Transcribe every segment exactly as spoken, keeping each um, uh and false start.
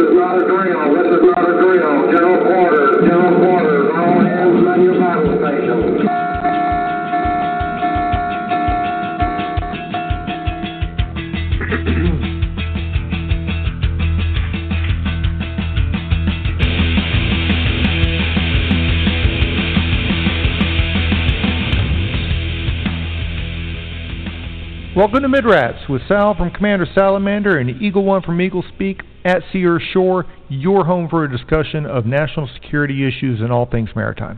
is not a drill. This is not a drill. General quarters. General quarters. All hands on your battle stations. Welcome to Midrats with Sal from Commander Salamander and Eagle One from Eagle Speak at Sea or Shore, your home for a discussion of national security issues and all things maritime.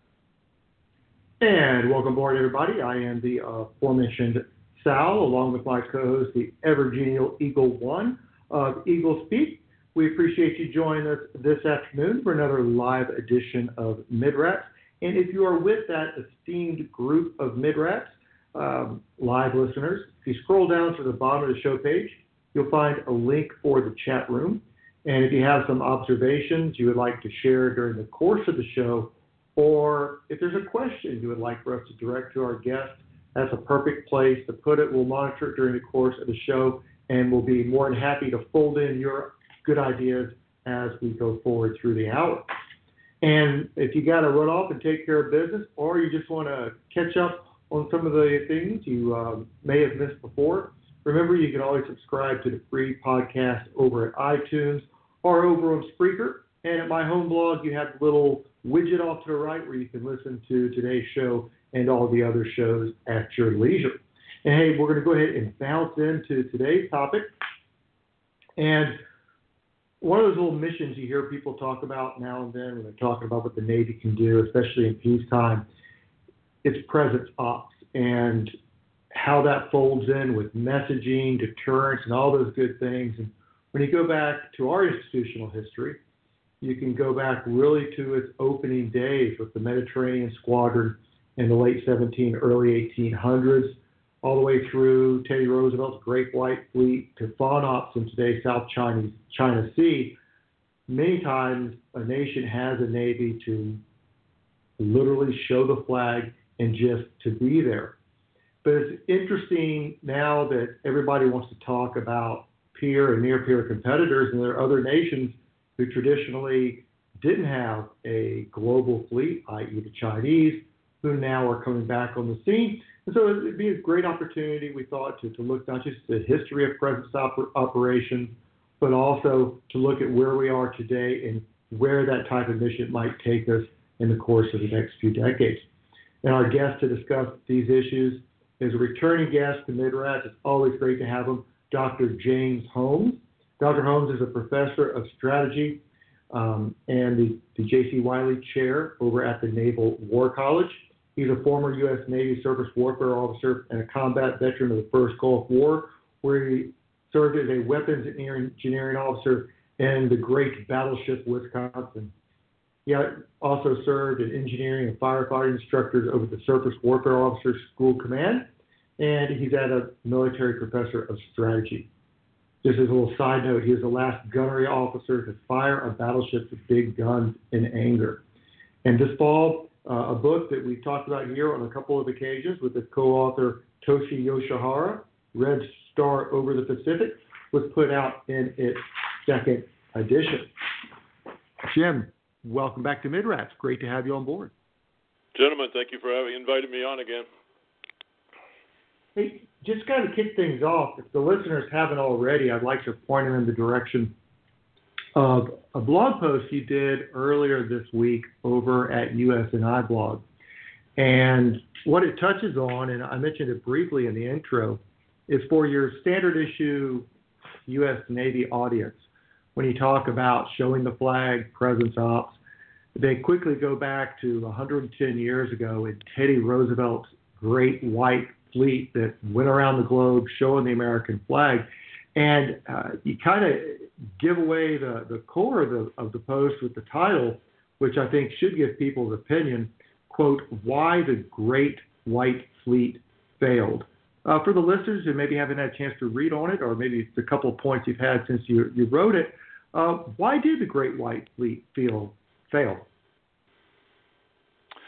And welcome aboard, everybody. I am the uh, aforementioned Sal, along with my co-host, the ever-genial Eagle One of Eagle Speak. We appreciate you joining us this afternoon for another live edition of Midrats. And if you are with that esteemed group of Midrats, Um, live listeners, if you scroll down to the bottom of the show page, you'll find a link for the chat room. And if you have some observations you would like to share during the course of the show, or if there's a question you would like for us to direct to our guest, that's a perfect place to put it. We'll monitor it during the course of the show, and we'll be more than happy to fold in your good ideas as we go forward through the hour. And if you got to run off and take care of business, or you just want to catch up on some of the things you um, may have missed before, remember you can always subscribe to the free podcast over at iTunes or over on Spreaker. And at my home blog, you have a little widget off to the right where you can listen to today's show and all the other shows at your leisure. And hey, we're going to go ahead and bounce into today's topic. And one of those little missions you hear people talk about now and then when they're talking about what the Navy can do, especially in peacetime, it's presence ops and how that folds in with messaging, deterrence, and all those good things. And when you go back to our institutional history, you can go back really to its opening days with the Mediterranean Squadron in the late seventeen, early eighteen hundreds, all the way through Teddy Roosevelt's Great White Fleet to FONOPS in today's South China, China Sea. Many times a nation has a Navy to literally show the flag and just to be there. But it's interesting now that everybody wants to talk about peer and near-peer competitors, and there are other nations who traditionally didn't have a global fleet, that is the Chinese, who now are coming back on the scene. And so it'd be a great opportunity, we thought, to, to look not just at the history of presence oper- operations, but also to look at where we are today and where that type of mission might take us in the course of the next few decades. And our guest to discuss these issues is a returning guest to Midrats. It's always great to have him, Doctor James Holmes. Doctor Holmes is a professor of strategy um, and the, the J C Wiley Chair over at the Naval War College. He's a former U S Navy surface warfare officer and a combat veteran of the First Gulf War, where he served as a weapons engineering officer in the great battleship Wisconsin. He also served as engineering and firefighting instructors over the Surface Warfare Officers School Command, and he's at a military professor of strategy. Just as a little side note, he is the last gunnery officer to fire a battleship with big guns in anger. And this fall, uh, a book that we've talked about here on a couple of occasions with the co-author Toshi Yoshihara, Red Star Over the Pacific, was put out in its second edition. Jim, welcome back to Midrats. Great to have you on board. Gentlemen, thank you for having invited me on again. Hey, just kind of kick things off, if the listeners haven't already, I'd like to point them in the direction of a blog post you did earlier this week over at U S N I Blog. And what it touches on, and I mentioned it briefly in the intro, is for your standard issue U S Navy audience. When you talk about showing the flag, presence ops, they quickly go back to one hundred ten years ago in Teddy Roosevelt's Great White Fleet that went around the globe showing the American flag. And uh, you kind of give away the, the core of the, of the post with the title, which I think should give people's opinion, quote, why the Great White Fleet failed. Uh, for the listeners who maybe haven't had a chance to read on it, or maybe it's a couple of points you've had since you, you wrote it, uh, why did the Great White Fleet fail? fail?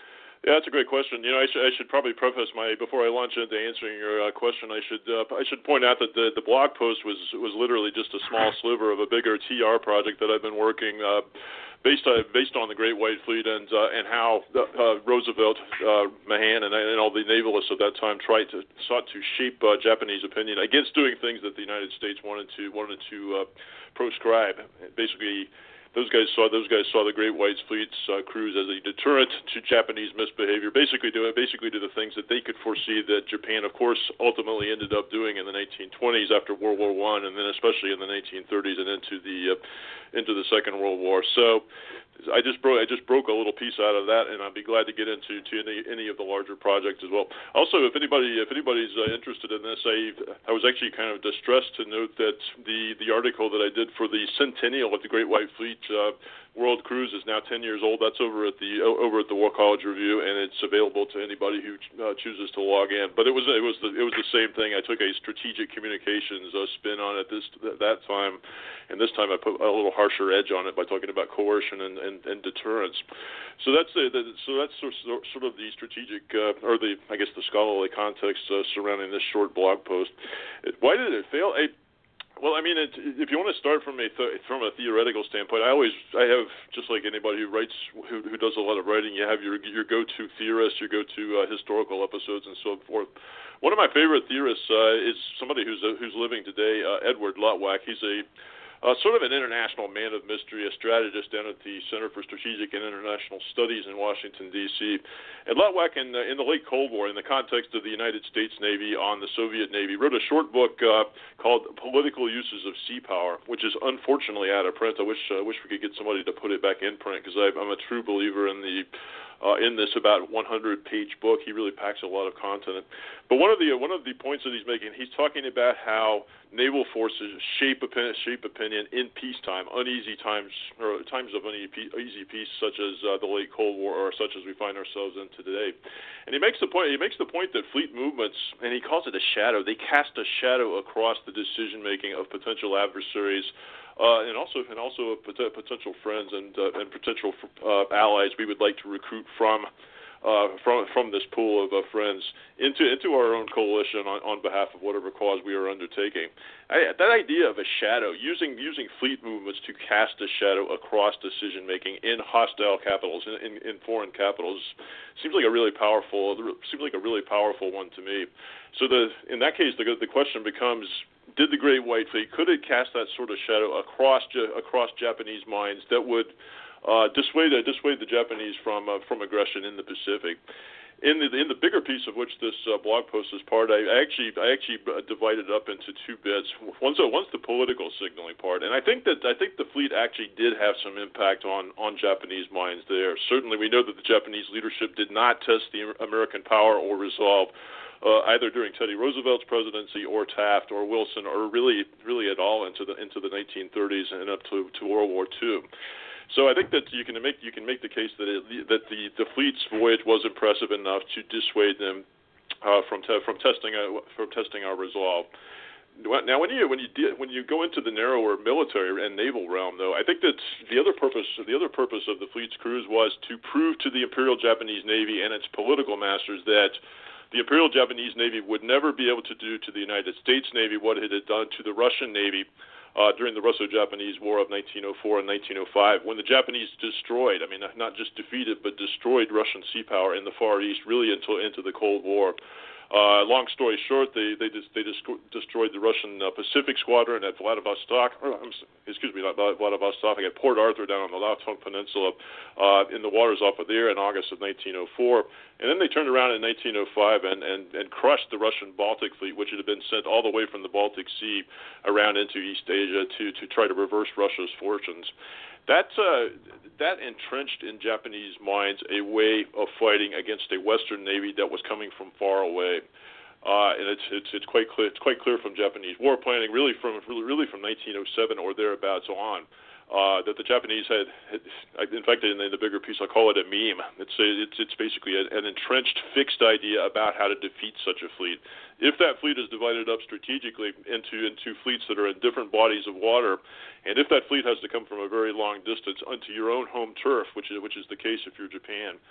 Yeah, that's a great question. You know, I should I should probably preface my before I launch into answering your uh, question. I should uh, I should point out that the the blog post was was literally just a small sliver of a bigger T R project that I've been working uh, based on based on the Great White Fleet and uh, and how uh, Roosevelt, uh, Mahan, and, and all the navalists of that time tried to sought to shape uh, Japanese opinion against doing things that the United States wanted to wanted to uh, proscribe. Basically, Those guys saw those guys saw the Great White Fleet's uh, cruise as a deterrent to Japanese misbehavior. Basically, do basically do the things that they could foresee that Japan, of course, ultimately ended up doing in the nineteen twenties after World War One, and then especially in the nineteen thirties and into the uh, into the Second World War. So, I just broke I just broke a little piece out of that, and I'd be glad to get into to any any of the larger projects as well. Also, if anybody if anybody's uh, interested in this, I I was actually kind of distressed to note that the the article that I did for the centennial of the Great White Fleet uh, World Cruise is now ten years old. That's over at the over at the War College Review, and it's available to anybody who uh, chooses to log in. But it was it was the, it was the same thing. I took a strategic communications uh, spin on it this that time, and this time I put a little harsher edge on it by talking about coercion and, and, and deterrence. So that's the, the so that's sort of, sort of the strategic uh, or the I guess the scholarly context uh, surrounding this short blog post. It, why did it fail? I, Well, I mean, it, if you want to start from a th- from a theoretical standpoint, I always I have just like anybody who writes who, who does a lot of writing, you have your your go-to theorists, your go-to uh, historical episodes, and so forth. One of my favorite theorists uh, is somebody who's uh, who's living today, uh, Edward Luttwak. He's a Uh, sort of an international man of mystery, a strategist down at the Center for Strategic and International Studies in Washington, D C And Luttwak, in the, in the late Cold War, in the context of the United States Navy on the Soviet Navy, wrote a short book uh, called Political Uses of Sea Power, which is unfortunately out of print. I wish I uh, wish we could get somebody to put it back in print, because I'm a true believer in the Uh, in this about one hundred page book. He really packs a lot of content. But one of the uh, one of the points that he's making, he's talking about how naval forces shape opinion, shape opinion in peacetime, uneasy times, or times of uneasy peace, such as uh, the late Cold War, or such as we find ourselves in today. And he makes the point. He makes the point that fleet movements, and he calls it a shadow. They cast a shadow across the decision making of potential adversaries. Uh, and also, and also pot- potential friends and uh, and potential uh, allies we would like to recruit from uh, from from this pool of uh, friends into into our own coalition on, on behalf of whatever cause we are undertaking. I, that idea of a shadow, using using fleet movements to cast a shadow across decision making in hostile capitals, in, in, in foreign capitals, seems like a really powerful seems like a really powerful one to me. So the in that case, the the question becomes: did the Great White Fleet, could it cast that sort of shadow across across Japanese minds that would uh, dissuade uh, dissuade the Japanese from uh, from aggression in the Pacific? In the in the bigger piece of which this uh, blog post is part, I, I actually I actually divided it up into two bits. One's uh, one's the political signaling part, and I think that I think the fleet actually did have some impact on on Japanese minds there. Certainly, we know that the Japanese leadership did not test the American power or resolve. Uh, either during Teddy Roosevelt's presidency or Taft or Wilson, or really, really at all into the into the nineteen thirties and up to, to World War Two. So I think that you can make you can make the case that it, that the, the fleet's voyage was impressive enough to dissuade them uh, from te- from testing uh, from testing our resolve. Now, when you when you de- when you go into the narrower military and naval realm, though, I think that the other purpose the other purpose of the fleet's cruise was to prove to the Imperial Japanese Navy and its political masters that the Imperial Japanese Navy would never be able to do to the United States Navy what it had done to the Russian Navy uh, during the Russo-Japanese War of nineteen oh four and nineteen oh five, when the Japanese destroyed, I mean, not just defeated, but destroyed Russian sea power in the Far East, really until into the Cold War. Uh, long story short, they they just, they just destroyed the Russian uh, Pacific Squadron at Vladivostok. Or, excuse me, not Vladivostok. At Port Arthur down on the Lautong Peninsula, uh, in the waters off of there in August of nineteen oh four. And then they turned around in nineteen oh five and, and, and crushed the Russian Baltic Fleet, which had been sent all the way from the Baltic Sea around into East Asia to, to try to reverse Russia's fortunes. That uh, that entrenched in Japanese minds a way of fighting against a Western Navy that was coming from far away, uh, and it's it's it's quite clear it's quite clear from Japanese war planning, really from really from nineteen oh seven or thereabouts on, uh, that the Japanese had, had. In fact, in the bigger piece, I call it a meme. It's a, it's it's basically a, an entrenched, fixed idea about how to defeat such a fleet. If that fleet is divided up strategically into into fleets that are in different bodies of water, and if that fleet has to come from a very long distance onto your own home turf, which is which is the case if you're Japan,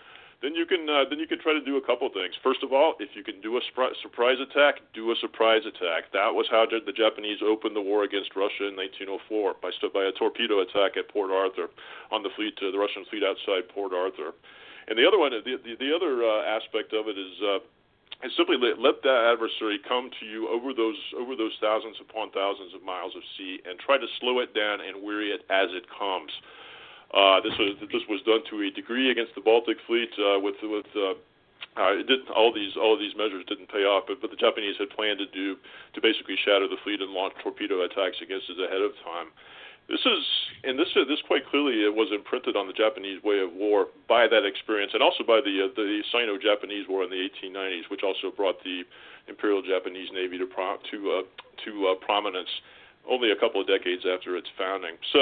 then you can uh, then you can try to do a couple things. First of all, if you can do a spri- surprise attack, do a surprise attack. That was how the Japanese opened the war against Russia in nineteen oh four by by a torpedo attack at Port Arthur on the fleet, uh, the Russian fleet outside Port Arthur. And the other one, the the, the other uh, aspect of it is. Uh, And simply let, let that adversary come to you over those over those thousands upon thousands of miles of sea, and try to slow it down and weary it as it comes. Uh, this was this was done to a degree against the Baltic Fleet. Uh, with with uh, uh, it didn't all these all of these measures didn't pay off, but, but the Japanese had planned to do to basically shatter the fleet and launch torpedo attacks against it ahead of time. This is, and this this quite clearly it was imprinted on the Japanese way of war by that experience, and also by the uh, the Sino-Japanese War in the eighteen nineties, which also brought the Imperial Japanese Navy to pro, to uh, to uh, prominence only a couple of decades after its founding. So,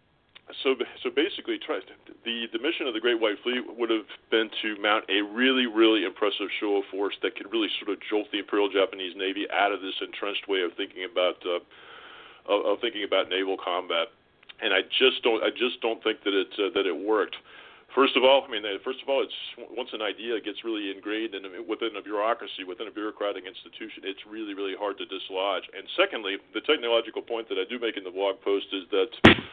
so so basically, try, the the mission of the Great White Fleet would have been to mount a really really impressive show of force that could really sort of jolt the Imperial Japanese Navy out of this entrenched way of thinking about. Uh, Of, of thinking about naval combat, and I just don't. I just don't think that it uh, that it worked. First of all, I mean, first of all, it's once an idea gets really ingrained in, within a bureaucracy, within a bureaucratic institution, it's really, really hard to dislodge. And secondly, the technological point that I do make in the blog post is that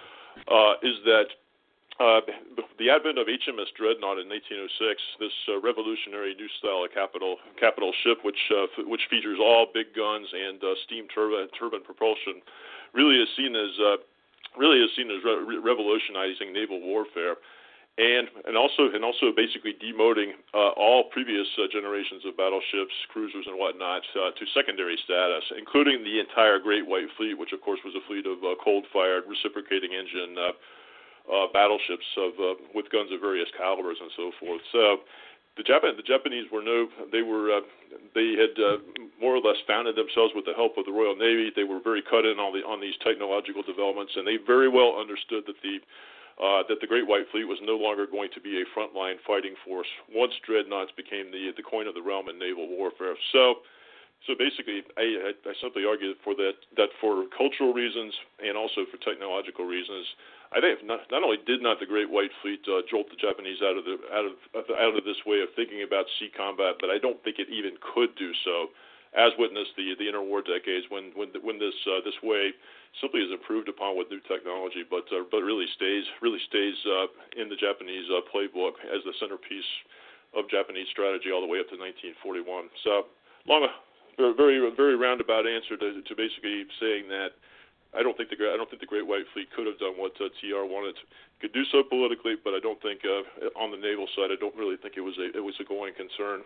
uh, is that. Uh, the advent of H M S Dreadnought in nineteen oh six, this uh, revolutionary new style of capital capital ship, which uh, f- which features all big guns and uh, steam turbine turbine propulsion, really is seen as uh, really is seen as re- revolutionizing naval warfare, and and also and also basically demoting uh, all previous uh, generations of battleships, cruisers, and whatnot uh, to secondary status, including the entire Great White Fleet, which of course was a fleet of uh, cold-fired, reciprocating engine. Uh, Uh, battleships of uh, with guns of various calibers and so forth. So the, Jap- the Japanese were no, they were uh, they had uh, more or less founded themselves with the help of the Royal Navy. They were very cut in on the on these technological developments, and they very well understood that the uh, that the Great White Fleet was no longer going to be a frontline fighting force once dreadnoughts became the the coin of the realm in naval warfare. So. So basically, I, I, I simply argue for that that for cultural reasons and also for technological reasons, I think not, not only did not the Great White Fleet uh, jolt the Japanese out of the out of out of this way of thinking about sea combat, but I don't think it even could do so, as witnessed the the interwar decades when when when this uh, this way simply is improved upon with new technology, but uh, but really stays really stays uh, in the Japanese uh, playbook as the centerpiece of Japanese strategy all the way up to nineteen forty-one. So long. Very, very roundabout answer to, to basically saying that I don't think the I don't think the Great White Fleet could have done what uh, T R wanted. It could do so politically, but I don't think uh, on the naval side, I don't really think it was a it was a going concern.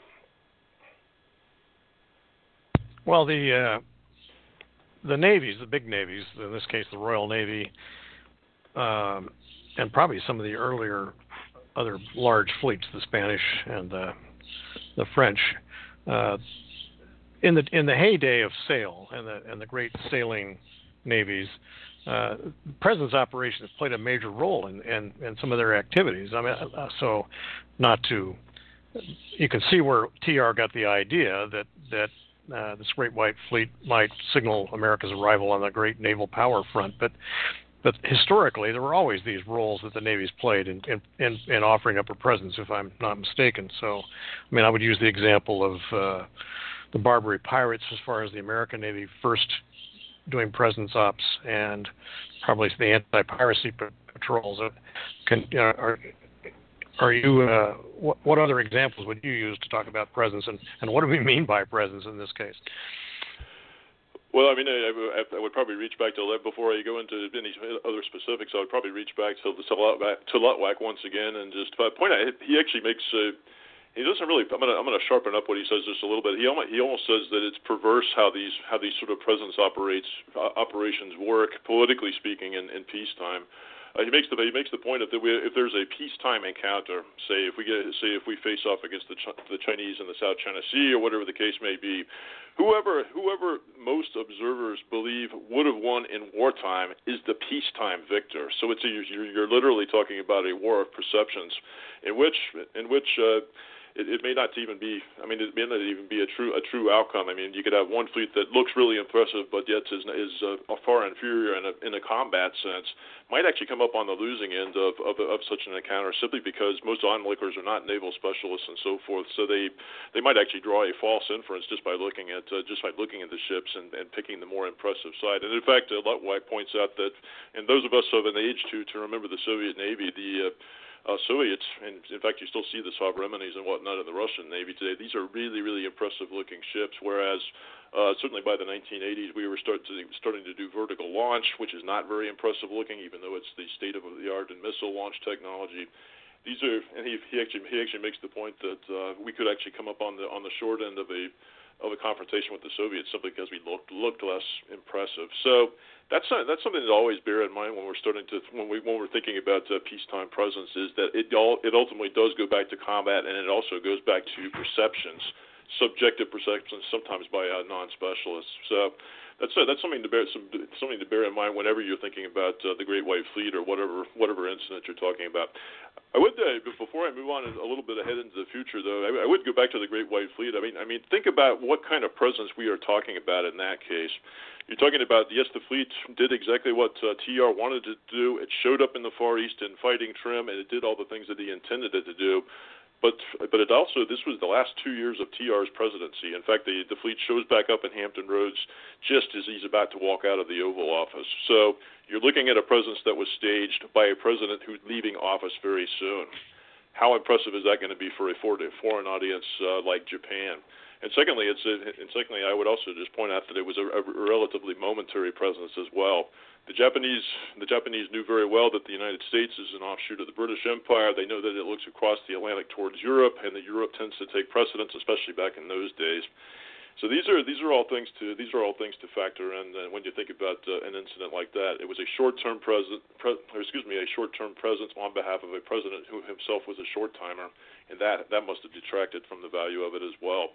Well, the uh, the navies, the big navies, in this case, the Royal Navy, um, and probably some of the earlier other large fleets, the Spanish and the the French. Uh, In the in the heyday of sail and the and the great sailing navies, uh, presence operations played a major role in, in, in some of their activities. I mean, uh, so not to you can see where T R got the idea that that uh, this Great White Fleet might signal America's arrival on the great naval power front, but. But historically, there were always these roles that the navies played in, in, in, in offering up a presence, if I'm not mistaken. So, I mean, I would use the example of uh, the Barbary Pirates as far as the American Navy first doing presence ops, and probably the anti-piracy patrols. Can, uh, are, are you? Uh, what, what other examples would you use to talk about presence, and, and what do we mean by presence in this case? Well, I mean, I, I would probably reach back to before I go into any other specifics. I would probably reach back to to Lutwak, to Lutwak once again, and just point out he actually makes. Uh, he doesn't really. I'm gonna I'm gonna sharpen up what he says just a little bit. He almost he almost says that it's perverse how these how these sort of presence operates uh, operations work politically speaking in, in peacetime. Uh, he makes the he makes the point that we, if there's a peacetime encounter, say if we get say if we face off against the Ch- the Chinese in the South China Sea or whatever the case may be, whoever whoever most observers believe would have won in wartime is the peacetime victor. So it's a, you're, you're literally talking about a war of perceptions, in which in which uh, it, it may not even be. I mean, it may not even be a true a true outcome. I mean, you could have one fleet that looks really impressive, but yet is is uh, far inferior in a in a combat sense. Might actually come up on the losing end of, of of such an encounter, simply because most onlookers are not naval specialists and so forth. So they they might actually draw a false inference just by looking at uh, just by looking at the ships and, and picking the more impressive side. And in fact, uh, Lutwak points out that, and those of us of an age to to remember the Soviet Navy, the uh, Uh, Soviets, and in fact you still see the Sovremenies and whatnot in the Russian Navy today. These are really, really impressive-looking ships, whereas uh, certainly by the nineteen eighties we were start to, starting to do vertical launch, which is not very impressive-looking, even though it's the state-of-the-art in missile launch technology. These are, and he, he actually he actually makes the point that uh, we could actually come up on the on the short end of a of a confrontation with the Soviets simply because we looked looked less impressive. So that's uh, that's something to always bear in mind when we're starting to when we when we're thinking about uh, peacetime presence, is that it all it ultimately does go back to combat, and it also goes back to perceptions, subjective perceptions, sometimes by uh, non-specialists. So that's uh, that's something to bear some, something to bear in mind whenever you're thinking about uh, the Great White Fleet or whatever whatever incident you're talking about. I would, uh, before I move on a little bit ahead into the future, though, I, I would go back to the Great White Fleet. I mean, I mean, think about what kind of presence we are talking about in that case. You're talking about, yes, the fleet did exactly what uh, T R wanted it to do. It showed up in the Far East in fighting trim, and it did all the things that he intended it to do. But but it also, this was the last two years of T R's presidency. In fact, the, the fleet shows back up in Hampton Roads just as he's about to walk out of the Oval Office. So you're looking at a presence that was staged by a president who's leaving office very soon. How impressive is that going to be for a foreign audience uh, like Japan? And secondly, it's a, and secondly, I would also just point out that it was a, a relatively momentary presence as well. The Japanese, the Japanese knew very well that the United States is an offshoot of the British Empire. They know that it looks across the Atlantic towards Europe, and that Europe tends to take precedence, especially back in those days. So these are these are all things to these are all things to factor in uh, when you think about uh, an incident like that. It was a short-term present, pre, or excuse me, a short-term presence on behalf of a president who himself was a short-timer, and that that must have detracted from the value of it as well.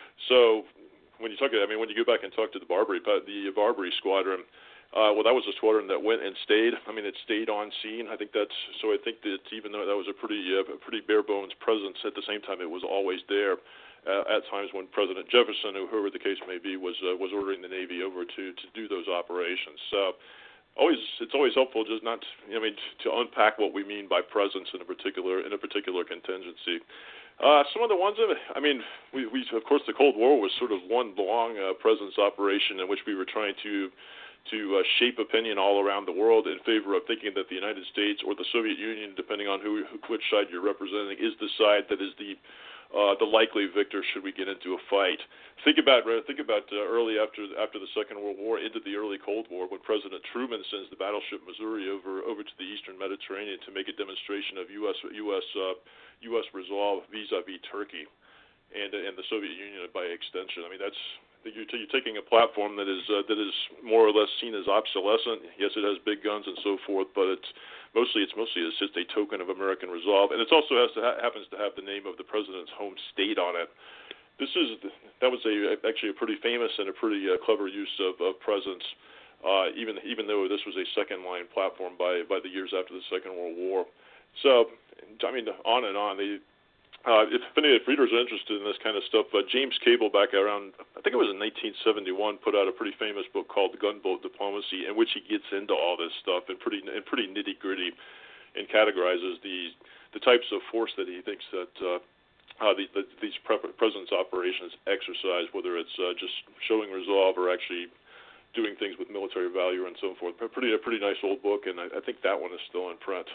So when you talk, I mean, when you go back and talk to the Barbary, the Barbary Squadron. Uh, well, that was a squadron that went and stayed. I mean, it stayed on scene. I think that's so. I think that even though that was a pretty, uh, pretty bare bones presence, at the same time it was always there. Uh, at times when President Jefferson, or whoever the case may be, was uh, was ordering the Navy over to, to do those operations. So, always it's always helpful just not, to, I mean, to unpack what we mean by presence in a particular in a particular contingency. Uh, some of the ones, I mean, we, we of course the Cold War was sort of one long uh, presence operation in which we were trying to. to uh, shape opinion all around the world in favor of thinking that the United States or the Soviet Union, depending on who, which side you're representing, is the side that is the uh, the likely victor should we get into a fight. Think about think about uh, early after after the Second World War, into the early Cold War, when President Truman sends the battleship Missouri over over to the Eastern Mediterranean to make a demonstration of U S U S uh, U S resolve vis-a-vis Turkey and and the Soviet Union by extension. I mean, that's You're, t- you're taking a platform that is uh, that is more or less seen as obsolescent. Yes, it has big guns and so forth, but it's mostly it's mostly it's just a token of American resolve, and it also has to ha- happens to have the name of the president's home state on it. This is that was a actually a pretty famous and a pretty uh, clever use of, of presence, uh, even even though this was a second line platform by by the years after the Second World War. So I mean, on and on. They, Uh, if any if readers are interested in this kind of stuff, uh, James Cable back around, I think it was in nineteen seventy-one, put out a pretty famous book called Gunboat Diplomacy, in which he gets into all this stuff in pretty in pretty nitty gritty, and categorizes the the types of force that he thinks that uh, uh, the, the, these pre- presence operations exercise, whether it's uh, just showing resolve or actually doing things with military value and so forth. A pretty a pretty nice old book, and I, I think that one is still in print.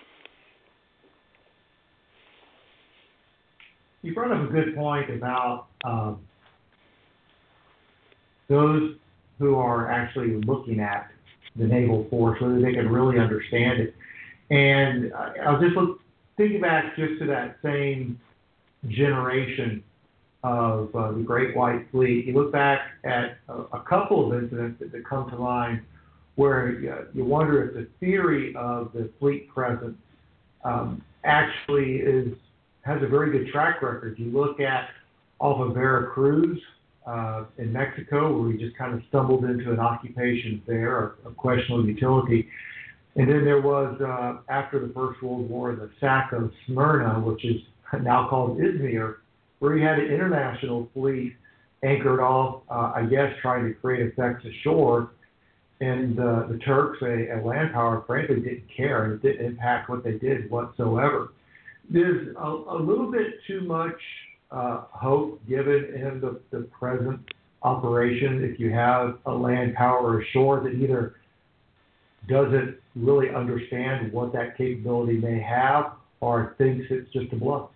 You brought up a good point about um, those who are actually looking at the naval force, whether they can really understand it. And I was just look, thinking back just to that same generation of uh, the Great White Fleet. You look back at a, a couple of incidents that, that come to mind where uh, you wonder if the theory of the fleet presence um, actually is has a very good track record. You look at off of Veracruz uh, in Mexico, where we just kind of stumbled into an occupation there of, of questionable utility. And then there was, uh, after the First World War, the sack of Smyrna, which is now called Izmir, where you had an international fleet anchored off, uh, I guess, trying to create effects ashore. And uh, the Turks, a, a land power, frankly, didn't care. And it didn't impact what they did whatsoever. There's a, a little bit too much uh, hope given in the, the present operation if you have a land power ashore that either doesn't really understand what that capability may have or thinks it's just a bluff.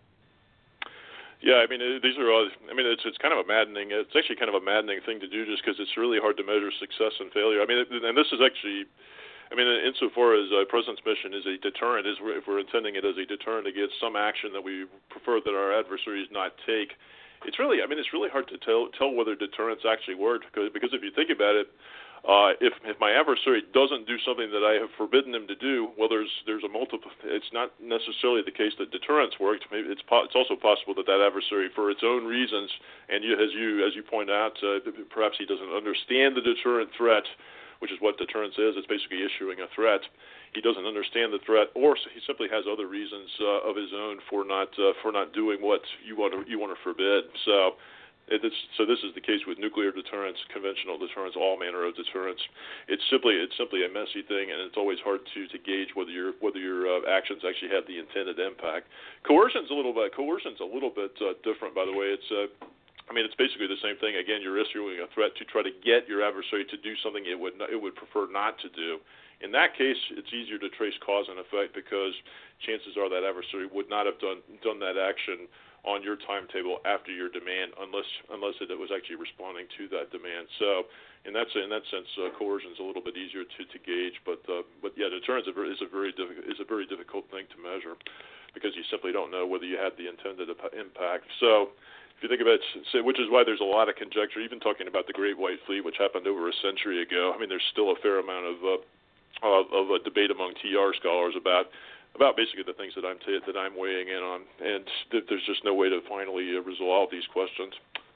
Yeah, I mean, these are all, I mean, it's it's kind of a maddening, it's actually kind of a maddening thing to do just because it's really hard to measure success and failure. I mean, and this is actually, I mean, insofar as uh, President's mission is a deterrent, is if we're intending it as a deterrent against some action that we prefer that our adversaries not take, it's really, I mean, it's really hard to tell tell whether deterrents actually work because, because if you think about it, Uh, if if my adversary doesn't do something that I have forbidden him to do, well, there's there's a multiple. It's not necessarily the case that deterrence worked. Maybe it's po- it's also possible that that adversary, for its own reasons, and you, as you as you point out, uh, perhaps he doesn't understand the deterrent threat, which is what deterrence is. It's basically issuing a threat. He doesn't understand the threat, or he simply has other reasons uh, of his own for not uh, for not doing what you want to you want to forbid. So. It is, so this is the case with nuclear deterrence, conventional deterrence, all manner of deterrence. It's simply it's simply a messy thing, and it's always hard to, to gauge whether your whether your uh, actions actually have the intended impact. Coercion's a little bit coercion's a little bit uh, different, by the way. It's uh, I mean it's basically the same thing. Again, you're issuing a threat to try to get your adversary to do something it would not, it would prefer not to do. In that case, it's easier to trace cause and effect because chances are that adversary would not have done done that action on your timetable after your demand, unless unless it, it was actually responding to that demand. So, in that in that sense, uh, coercion is a little bit easier to, to gauge. But uh, but yeah, deterrence is a very diffi- is a very difficult thing to measure because you simply don't know whether you had the intended impact. So, if you think about it, which is why there's a lot of conjecture, even talking about the Great White Fleet, which happened over a century ago. I mean, there's still a fair amount of uh, of, of a debate among T R scholars about. about basically the things that I'm t- that I'm weighing in on, and th- there's just no way to finally uh, resolve these questions.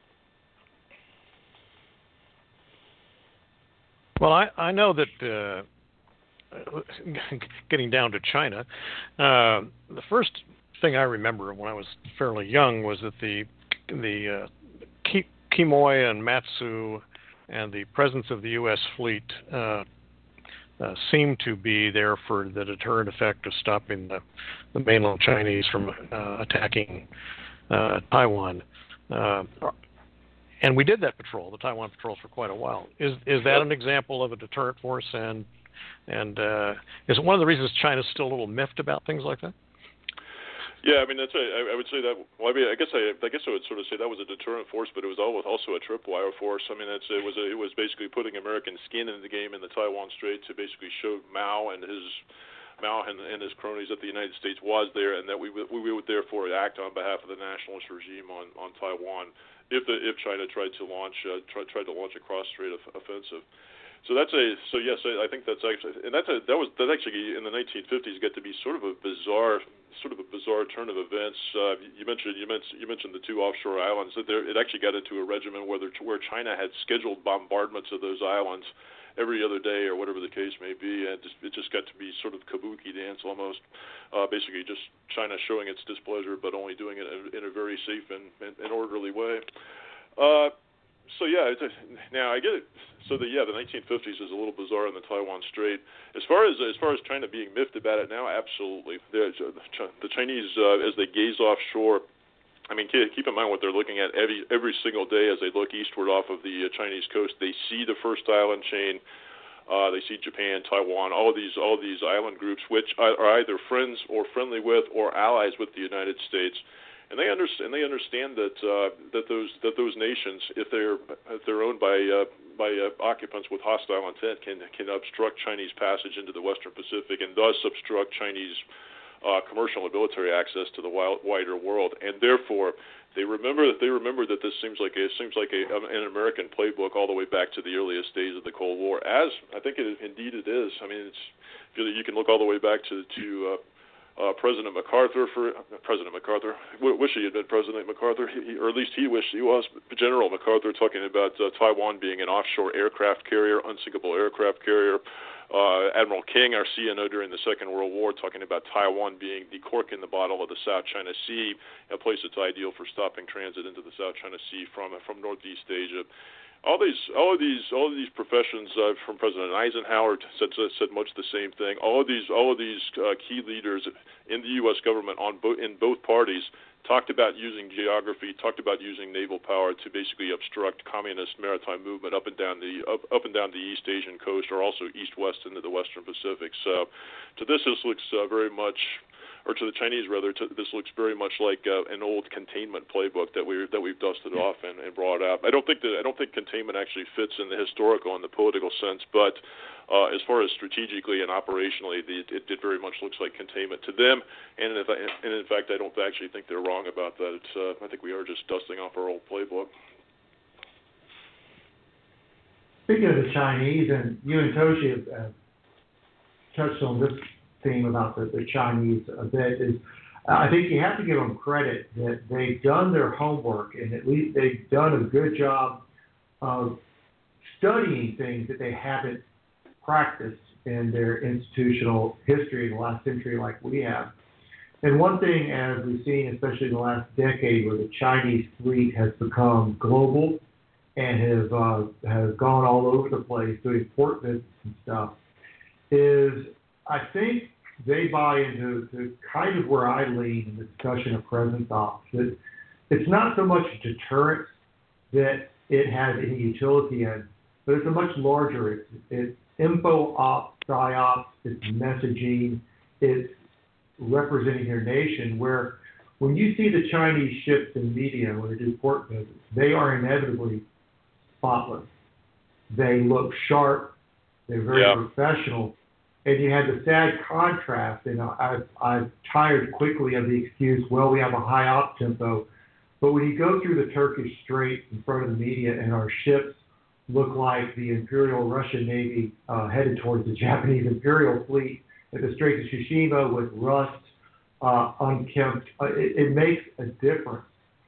Well, I, I know that uh, getting down to China, uh, the first thing I remember when I was fairly young was that the the uh, Ki- Quemoy and Matsu and the presence of the U S fleet uh, Uh, seem to be there for the deterrent effect of stopping the, the mainland Chinese from uh, attacking uh, Taiwan. Uh, and we did that patrol, the Taiwan patrols, for quite a while. Is is that an example of a deterrent force? And and uh, is it one of the reasons China's still a little miffed about things like that? Yeah, I mean that's a, I, I would say that. Well, I mean, I guess I, I guess I would sort of say that was a deterrent force, but it was also a tripwire force. I mean, it's, it was a, it was basically putting American skin in the game in the Taiwan Strait to basically show Mao and his Mao and, and his cronies that the United States was there, and that we would, we would therefore act on behalf of the nationalist regime on, on Taiwan if the if China tried to launch uh, tried, tried to launch a cross-strait offensive. So that's a so yes, I, I think that's actually and that's a that was that actually in the nineteen fifties got to be sort of a bizarre sort of a bizarre turn of events. Uh, you mentioned you mentioned you mentioned the two offshore islands. That there, it actually got into a regimen where there, where China had scheduled bombardments of those islands every other day or whatever the case may be, and it just, it just got to be sort of kabuki dance almost. Uh, basically, just China showing its displeasure, but only doing it in, in a very safe and, and, and orderly way. Uh, So yeah, it's a, now I get it. So the yeah, the nineteen fifties is a little bizarre in the Taiwan Strait. As far as as far as China being miffed about it now, absolutely. The, the Chinese, uh, as they gaze offshore, I mean, keep in mind what they're looking at every every single day as they look eastward off of the uh, Chinese coast. They see the first island chain. Uh, they see Japan, Taiwan, all of these all of these island groups, which are either friends or friendly with or allies with the United States. And they understand. They understand that uh, that those that those nations, if they're if they're owned by uh, by uh, occupants with hostile intent, can can obstruct Chinese passage into the Western Pacific and thus obstruct Chinese uh, commercial and military access to the wild, wider world. And therefore, they remember that they remember that this seems like a seems like a, an American playbook all the way back to the earliest days of the Cold War. As I think it indeed it is. I mean, it's you can look all the way back to to uh, Uh, President MacArthur, for uh, President MacArthur, w- wish he had been President MacArthur, he, or at least he wished he was. General MacArthur talking about uh, Taiwan being an offshore aircraft carrier, unsinkable aircraft carrier. Uh, Admiral King, our C N O during the Second World War, talking about Taiwan being the cork in the bottle of the South China Sea, a place that's ideal for stopping transit into the South China Sea from from Northeast Asia. All these, all of these, all of these professions uh, from President Eisenhower said said much the same thing. All of these, all of these uh, key leaders in the U S government on bo- in both parties talked about using geography, talked about using naval power to basically obstruct communist maritime movement up and down the up, up and down the East Asian coast, or also east-west into the Western Pacific. So, to this, this looks uh, very much. Or to the Chinese, rather, to, this looks very much like uh, an old containment playbook that we that we've dusted off and, and brought out. I don't think that I don't think containment actually fits in the historical and the political sense, but uh, as far as strategically and operationally, the, it, it very much looks like containment to them. And, if I, and in fact, I don't actually think they're wrong about that. It's uh, I think we are just dusting off our old playbook. Speaking of the Chinese, and you and Toshi have uh, touched on this theme about the, the Chinese a bit, is uh, I think you have to give them credit that they've done their homework, and at least they've done a good job of studying things that they haven't practiced in their institutional history in the last century like we have. And one thing, as we've seen, especially in the last decade, where the Chinese fleet has become global and have, uh, has gone all over the place doing port visits and stuff, is I think they buy into to kind of where I lean in the discussion of presence ops. That it's not so much deterrence that it has any utility in, but it's a much larger. It's, it's info ops, psyops, it's messaging, it's representing your nation. Where when you see the Chinese ships in media when they do port visits, they are inevitably spotless. They look sharp. They're very yeah. professional. And you had the sad contrast, and I've, I've tired quickly of the excuse, well, we have a high op tempo. But when you go through the Turkish Straits in front of the media and our ships look like the Imperial Russian Navy uh, headed towards the Japanese Imperial Fleet at the Straits of Tsushima with rust, uh, unkempt, uh, it, it makes a difference.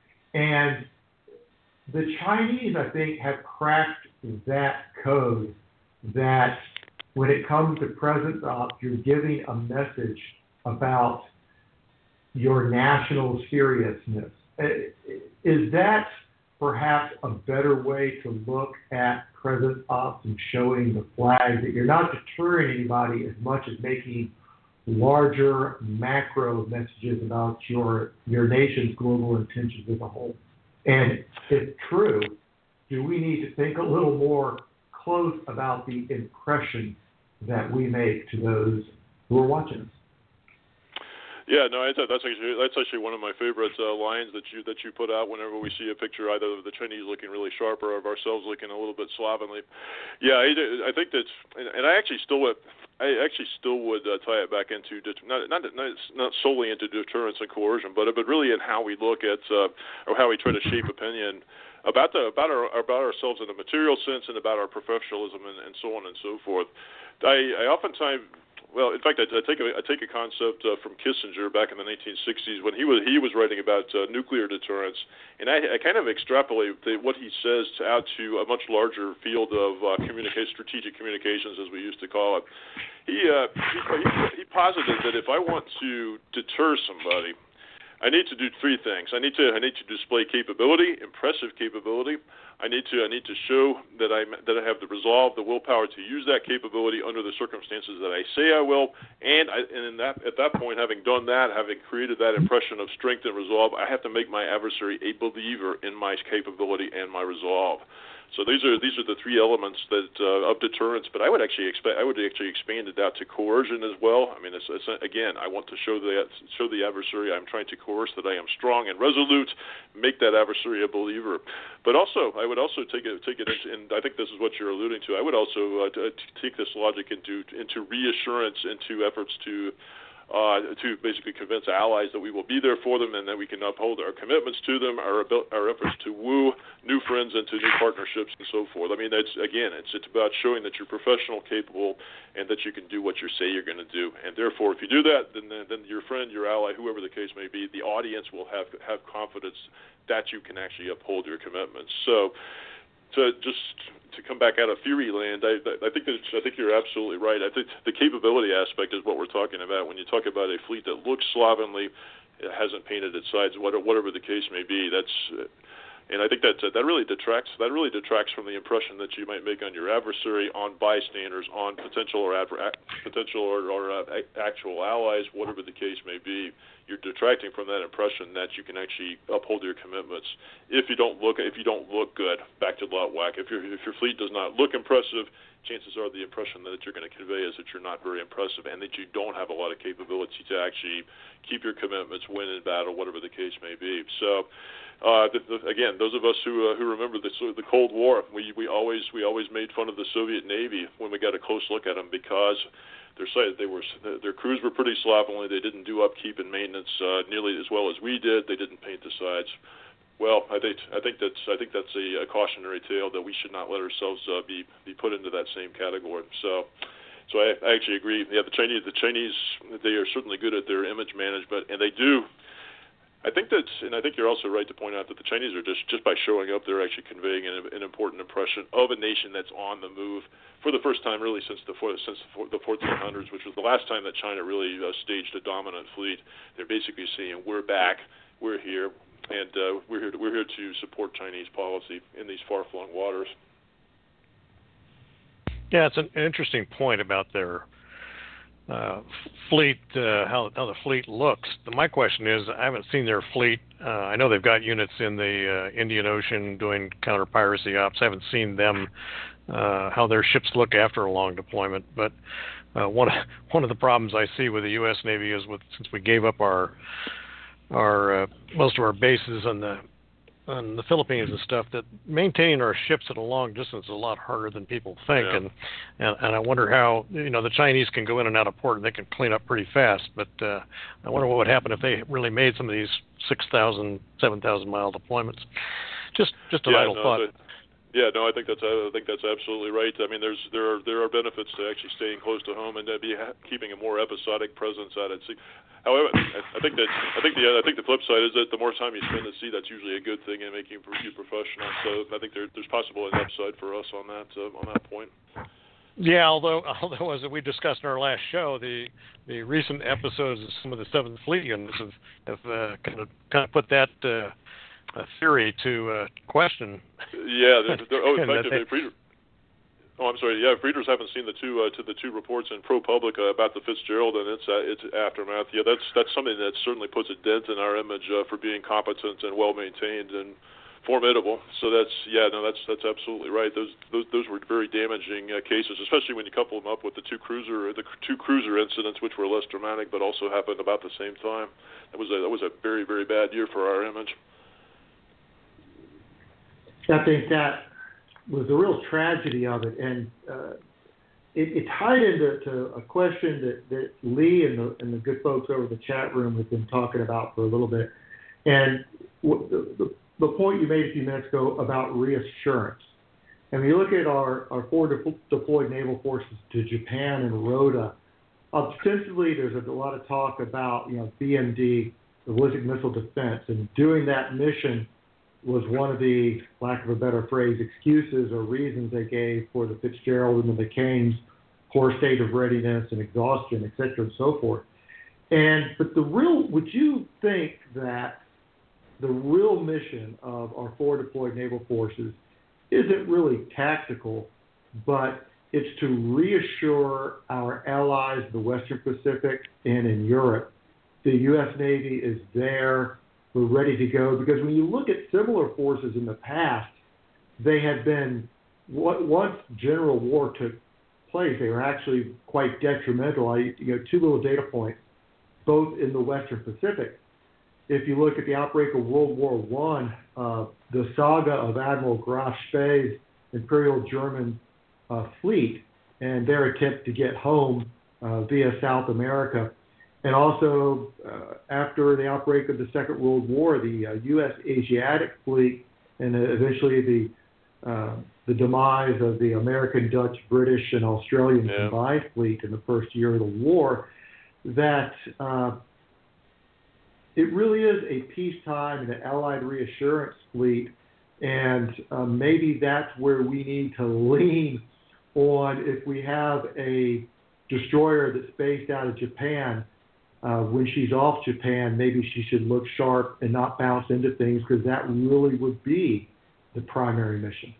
And the Chinese, I think, have cracked that code that when it comes to presence ops, you're giving a message about your national seriousness. Is that perhaps a better way to look at presence ops and showing the flag that you're not deterring anybody as much as making larger macro messages about your your nation's global intentions as a whole? And if true, do we need to think a little more close about the impression that we make to those who are watching us? Yeah, no, I thought that's actually that's actually one of my favorite uh, lines that you that you put out whenever we see a picture either of the Chinese looking really sharp or of ourselves looking a little bit slovenly. Yeah, I, I think that's, and I actually still would, I actually still would uh, tie it back into not not not not solely into deterrence and coercion, but but really in how we look at uh, or how we try to shape opinion about the about our about ourselves in a material sense and about our professionalism and, and so on and so forth. I, I oftentimes, well, in fact, I, I take a I take a concept uh, from Kissinger back in the nineteen sixties when he was he was writing about uh, nuclear deterrence, and I, I kind of extrapolate the, what he says to, out to a much larger field of uh, communication, strategic communications, as we used to call it. He, uh, he he posited that if I want to deter somebody, I need to do three things. I need to I need to display capability, impressive capability. I need to I need to show that I that I have the resolve, the willpower to use that capability under the circumstances that I say I will. And I, and in that at that point, having done that, having created that impression of strength and resolve, I have to make my adversary a believer in my capability and my resolve. So these are these are the three elements that uh, of deterrence. But I would actually expect I would actually expand it out to coercion as well. I mean, it's, it's, again, I want to show the show the adversary I'm trying to coerce that I am strong and resolute, make that adversary a believer. But also, I would also take it take it into, and I think this is what you're alluding to. I would also uh, t- take this logic into into reassurance, into efforts to. Uh, to basically convince allies that we will be there for them and that we can uphold our commitments to them, our our efforts to woo new friends into new partnerships and so forth. I mean, that's again, it's it's about showing that you're professional, capable, and that you can do what you say you're going to do. And therefore, if you do that, then then your friend, your ally, whoever the case may be, the audience will have have confidence that you can actually uphold your commitments. So. To just to come back out of Fury Land, I, I think that I think you're absolutely right. I think the capability aspect is what we're talking about when you talk about a fleet that looks slovenly, it hasn't painted its sides, whatever the case may be. That's And I think that uh, that really detracts that really detracts from the impression that you might make on your adversary, on bystanders, on potential or adver- potential or, or uh, actual allies, whatever the case may be. You're detracting from that impression that you can actually uphold your commitments. If you don't look if you don't look good, back to Lutwak. If your if your fleet does not look impressive, chances are the impression that you're going to convey is that you're not very impressive and that you don't have a lot of capability to actually keep your commitments, win in battle, whatever the case may be. So. Uh, the, the, again, those of us who uh, who remember the the Cold War, we, we always we always made fun of the Soviet Navy when we got a close look at them because their site they were their crews were pretty slovenly. They didn't do upkeep and maintenance uh, nearly as well as we did. They didn't paint the sides. Well, I think I think that's I think that's a, a cautionary tale that we should not let ourselves uh, be be put into that same category. So. So I, I actually agree. Yeah, the Chinese the Chinese they are certainly good at their image management, and they do. I think that's, and I think you're also right to point out that the Chinese are just, just by showing up, they're actually conveying an, an important impression of a nation that's on the move for the first time, really since the since the fourteen hundreds, which was the last time that China really uh, staged a dominant fleet. They're basically saying, "We're back, we're here, and uh, we're here to, we're here to support Chinese policy in these far-flung waters." Yeah, it's an interesting point about their. Uh, fleet, uh, how, how the fleet looks. My question is, I haven't seen their fleet. Uh, I know they've got units in the uh, Indian Ocean doing counter-piracy ops. I haven't seen them, uh, how their ships look after a long deployment. But uh, one, one of the problems I see with the U S Navy is with since we gave up our our uh, most of our bases on the on the Philippines and stuff, that maintaining our ships at a long distance is a lot harder than people think. Yeah. And, and and I wonder how, you know, the Chinese can go in and out of port and they can clean up pretty fast. But uh, I wonder what would happen if they really made some of these six thousand, seven thousand mile deployments. Just just an yeah, idle no, thought. But, yeah, no, I think that's I think that's absolutely right. I mean, there's there are there are benefits to actually staying close to home and to be ha- keeping a more episodic presence out at sea. However, I, I think that I think the I think the flip side is that the more time you spend at sea, that's usually a good thing in making you professional. So I think there, there's possible an upside for us on that uh, on that point. Yeah, although although as we discussed in our last show, the the recent episodes of some of the Seventh Fleet units have have uh, kind of kind of put that uh, uh, theory to uh, question. Yeah, they're, they're, oh, in fact, they, if reader, oh, I'm sorry. Yeah, if readers haven't seen the two uh, to the two reports in ProPublica about the Fitzgerald and its uh, its aftermath, yeah, that's that's something that certainly puts a dent in our image uh, for being competent and well maintained and formidable. So that's yeah, no, that's that's absolutely right. Those those those were very damaging uh, cases, especially when you couple them up with the two cruiser the two cruiser incidents, which were less dramatic but also happened about the same time. That was a that was a very very bad year for our image. I think that was the real tragedy of it, and uh, it, it tied into to a question that, that Lee and the, and the good folks over the chat room have been talking about for a little bit. And w- the, the, the point you made a few minutes ago about reassurance. And when you look at our, our forward de- deployed naval forces to Japan and Rota, ostensibly there's a, a lot of talk about, you know, B M D, the ballistic missile defense, and doing that mission was one of the, lack of a better phrase, excuses or reasons they gave for the Fitzgerald and the McCain's poor state of readiness and exhaustion, et cetera, and so forth. And but the real, would you think that the real mission of our forward deployed naval forces isn't really tactical, but it's to reassure our allies, the Western Pacific and in Europe, the U S Navy is there. We're ready to go, because when you look at similar forces in the past, they had been, once general war took place, they were actually quite detrimental. I, you know, two little data points, both in the Western Pacific. If you look at the outbreak of World War One, uh, the saga of Admiral Graf Spee's Imperial German uh, fleet and their attempt to get home uh, via South America. And also, uh, after the outbreak of the Second World War, the uh, U S Asiatic fleet and uh, eventually the uh, the demise of the American, Dutch, British, and Australian yeah. combined fleet in the first year of the war, that uh, it really is a peacetime and an Allied reassurance fleet And uh, maybe that's where we need to lean on. If we have a destroyer that's based out of Japan, uh, when she's off Japan, maybe she should look sharp and not bounce into things, because that really would be the primary mission.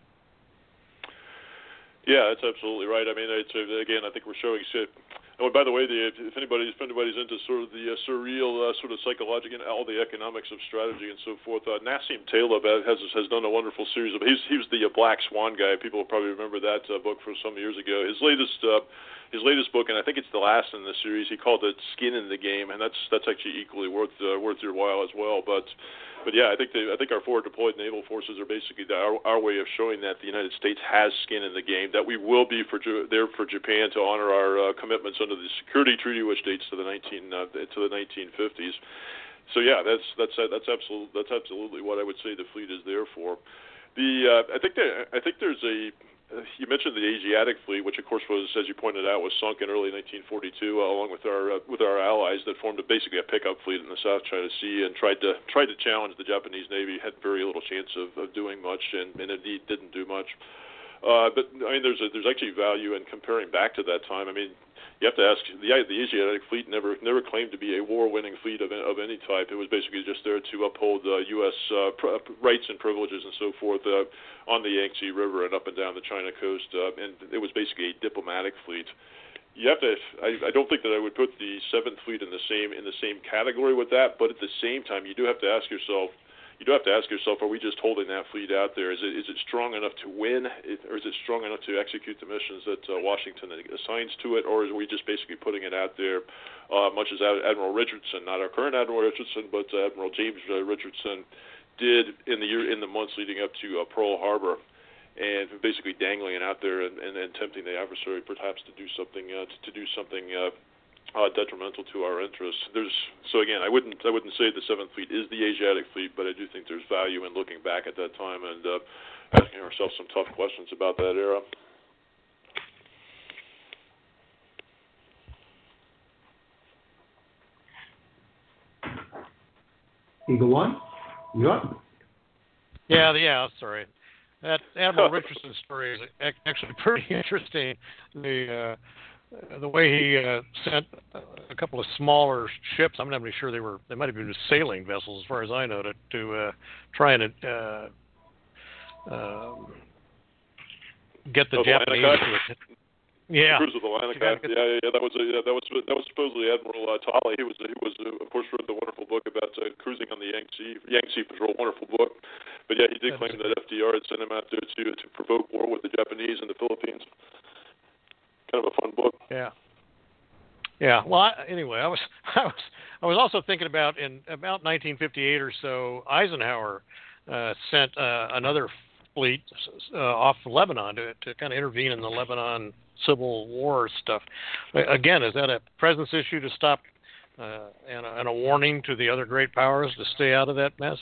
Yeah, that's absolutely right. I mean, it's, again, I think we're showing shit. Oh, and by the way, the, if anybody's if anybody's into sort of the uh, surreal, uh, sort of psychological, and all the economics of strategy and so forth, uh, Nassim Taleb has has done a wonderful series of. He's he was the uh, Black Swan guy. People will probably remember that uh, book from some years ago. His latest uh, his latest book, and I think it's the last in the series, he called it "Skin in the Game," and that's that's actually equally worth uh, worth your while as well. But But yeah, I think they, I think our forward deployed naval forces are basically the, our, our way of showing that the United States has skin in the game, that we will be for there for Japan to honor our uh, commitments under the Security Treaty, which dates to the nineteen uh, to the nineteen fifties. So yeah, that's that's that's absolute that's absolutely what I would say the fleet is there for. The uh, I think there I think there's a you mentioned the Asiatic fleet, which of course was, as you pointed out, was sunk in early nineteen forty-two, uh, along with our uh, with our allies, that formed a, basically a pickup fleet in the South China Sea and tried to tried to challenge the Japanese Navy. Had very little chance of, of doing much, and, and indeed didn't do much. Uh, but I mean, there's a, there's actually value in comparing back to that time. I mean, you have to ask, the the Asiatic fleet never never claimed to be a war-winning fleet of of any type. It was basically just there to uphold uh, U S uh, pr- rights and privileges and so forth uh, on the Yangtze River and up and down the China coast, uh, and it was basically a diplomatic fleet. You have to. I, I don't think that I would put the Seventh Fleet in the same in the same category with that, but at the same time, you do have to ask yourself. You do have to ask yourself: are we just holding that fleet out there? Is it is it strong enough to win, or is it strong enough to execute the missions that uh, Washington assigns to it, or are we just basically putting it out there, uh, much as Admiral Richardson, not our current Admiral Richardson, but uh, Admiral James uh, Richardson, did in the year in the months leading up to uh, Pearl Harbor, and basically dangling it out there and, and, and tempting the adversary perhaps to do something uh, to, to do something. Uh, Uh, detrimental to our interests. There's so again, I wouldn't I wouldn't say the Seventh Fleet is the Asiatic fleet, but I do think there's value in looking back at that time and uh, asking ourselves some tough questions about that era. Eagle One, you up? Yeah, yeah, that's all right. That Admiral Richardson story is actually pretty interesting. The uh, the way he uh, sent a couple of smaller ships, I'm not even sure they were, they might have been sailing vessels as far as I know, to, to uh, try and uh, um, get the oh, Japanese the to it. Yeah. The cruise of the Lanikai. Yeah, yeah, yeah, that was a, yeah, that was that was supposedly Admiral uh, Talley. He was he was uh, of course wrote the wonderful book about uh, cruising on the Yangtze Yangtze Patrol. Wonderful book. But yeah, he did claim that F D R had sent him out there to to provoke war with the Japanese in the Philippines. Kind of a fun book. Yeah. Yeah. Well, I, anyway, I was I was I was also thinking about in about nineteen fifty-eight or so, Eisenhower uh, sent uh, another fleet uh, off Lebanon to to kind of intervene in the Lebanon Civil War stuff. Again, is that a presence issue to stop uh, and, a, and a warning to the other great powers to stay out of that mess?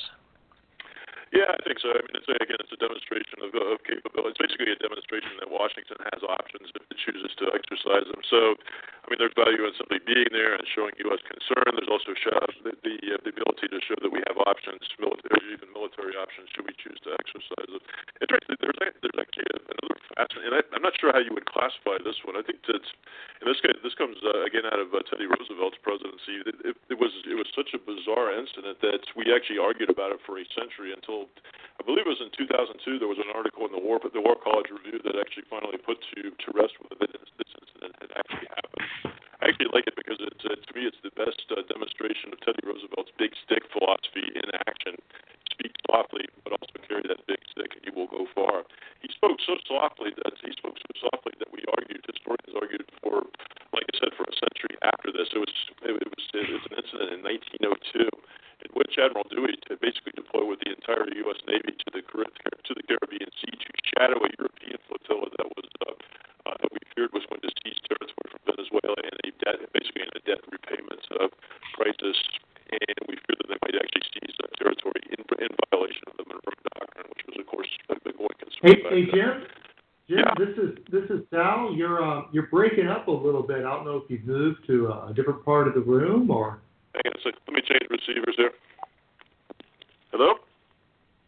Yeah, I think so. I mean, it's a, again, it's a demonstration of, of capability. It's basically a demonstration that Washington has options if it chooses to exercise them. So, I mean, there's value in simply being there and showing U S concern. There's also show, the the, uh, the ability to show that we have options, military, even military options, should we choose to exercise it. Interesting. There's there's actually another fascinating. And I, I'm not sure how you would classify this one. I think that, in this case, this comes uh, again out of uh, Teddy Roosevelt's presidency. It, it, it was it was such a bizarre incident that we actually argued about it for a century until. I believe it was in two thousand two. There was an article in the War, the War College Review that actually finally put to, to rest whether this incident had actually happened. I actually like it because it's, uh, to me it's the best uh, demonstration of Teddy Roosevelt's big stick philosophy in action. Speak softly, but also carry that big stick, and you will go far. He spoke so softly that he spoke so softly that we argued, historians argued for, like I said, for a century after this. It was it was it was an incident in nineteen oh two. In which Admiral Dewey basically deployed with the entire U S Navy to the to the Caribbean Sea to shadow a European flotilla that was uh, uh, that we feared was going to seize territory from Venezuela in a debt, basically in a debt repayment uh, crisis, and we feared that they might actually seize uh, territory in, in violation of the Monroe Doctrine, which was of course a big going concern. Hey, hey Jim. Jim, yeah. this is this is Sal. You're uh, you're breaking up a little bit. I don't know if you've moved to a different part of the room or. Hang on a second. Let me change receivers here. Hello?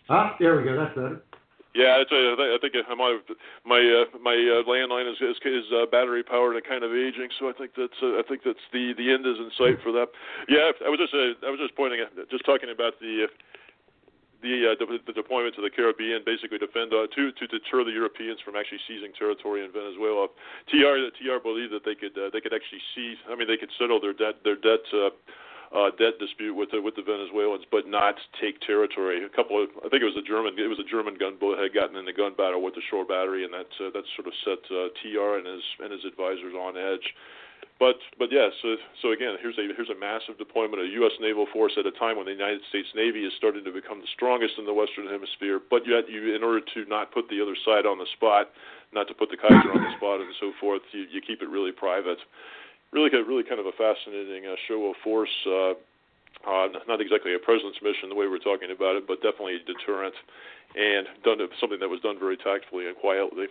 Ah, there we go. That's better. Yeah, it's a, I think my my uh, my uh, landline is is, is uh, battery powered and kind of aging, so I think that's uh, I think that's the, the end is in sight for that. Yeah, I was just uh, I was just pointing at, just talking about the uh, the, uh, de- the deployment to the Caribbean, basically defend uh, to to deter the Europeans from actually seizing territory in Venezuela. T R T R believed that they could uh, they could actually seize. I mean, they could settle their debt their debt. Uh, Uh, debt dispute with the, with the Venezuelans, but not take territory. A couple of, I think it was a German, it was a German gunboat had gotten in a gun battle with the shore battery, and that uh, that sort of set uh, T R and his and his advisors on edge. But but yeah, so so again, here's a here's a massive deployment of U S naval force at a time when the United States Navy is starting to become the strongest in the Western Hemisphere. But yet, you in order to not put the other side on the spot, not to put the Kaiser on the spot, and so forth, you, you keep it really private. Really, really kind of a fascinating uh, show of force. Uh, uh, not exactly a president's mission the way we're talking about it, but definitely a deterrent, and done something that was done very tactfully and quietly.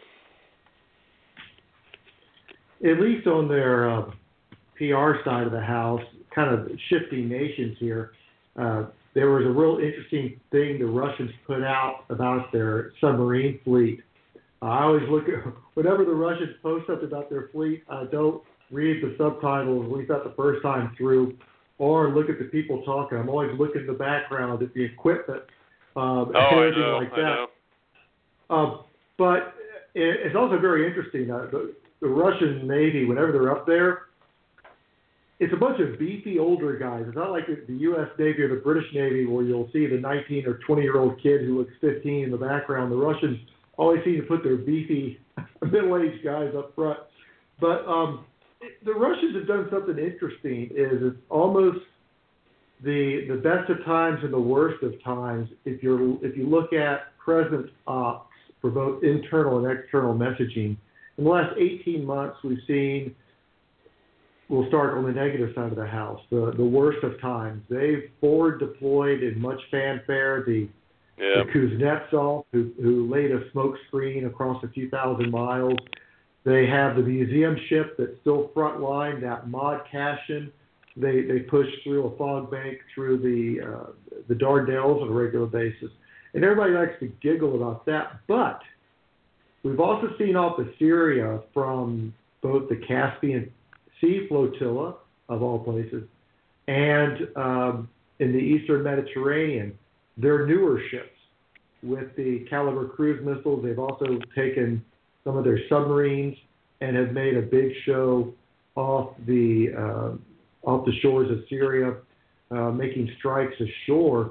At least on their uh, P R side of the house, kind of shifting nations here, uh, there was a real interesting thing the Russians put out about their submarine fleet. Uh, I always look at, whenever the Russians post something about their fleet, I don't read the subtitles, at least not the first time through, or look at the people talking. I'm always looking in the background at the equipment um, oh, and everything I know, like I that. know. Um, but it, it's also very interesting. Uh, the, the Russian Navy, whenever they're up there, it's a bunch of beefy older guys. It's not like the, the U S Navy or the British Navy where you'll see the nineteen or twenty-year-old kid who looks fifteen in the background. The Russians always seem to put their beefy middle-aged guys up front. But um, the Russians have done something interesting. Is it's almost the the best of times and the worst of times. If you're if you look at present ops for both internal and external messaging, in the last eighteen months, we've seen. We'll start on the negative side of the house. The the worst of times. They've forward deployed in much fanfare the, yeah. the Kuznetsov, who who laid a smoke screen across a few thousand miles. They have the museum ship that's still frontline, that Maud Cashin. They they push through a fog bank through the uh, the Dardanelles on a regular basis. And everybody likes to giggle about that. But we've also seen off of Syria from both the Caspian Sea flotilla, of all places, and um, in the Eastern Mediterranean, their newer ships with the Caliber cruise missiles. They've also taken some of their submarines and have made a big show off the uh, off the shores of Syria, uh, making strikes ashore.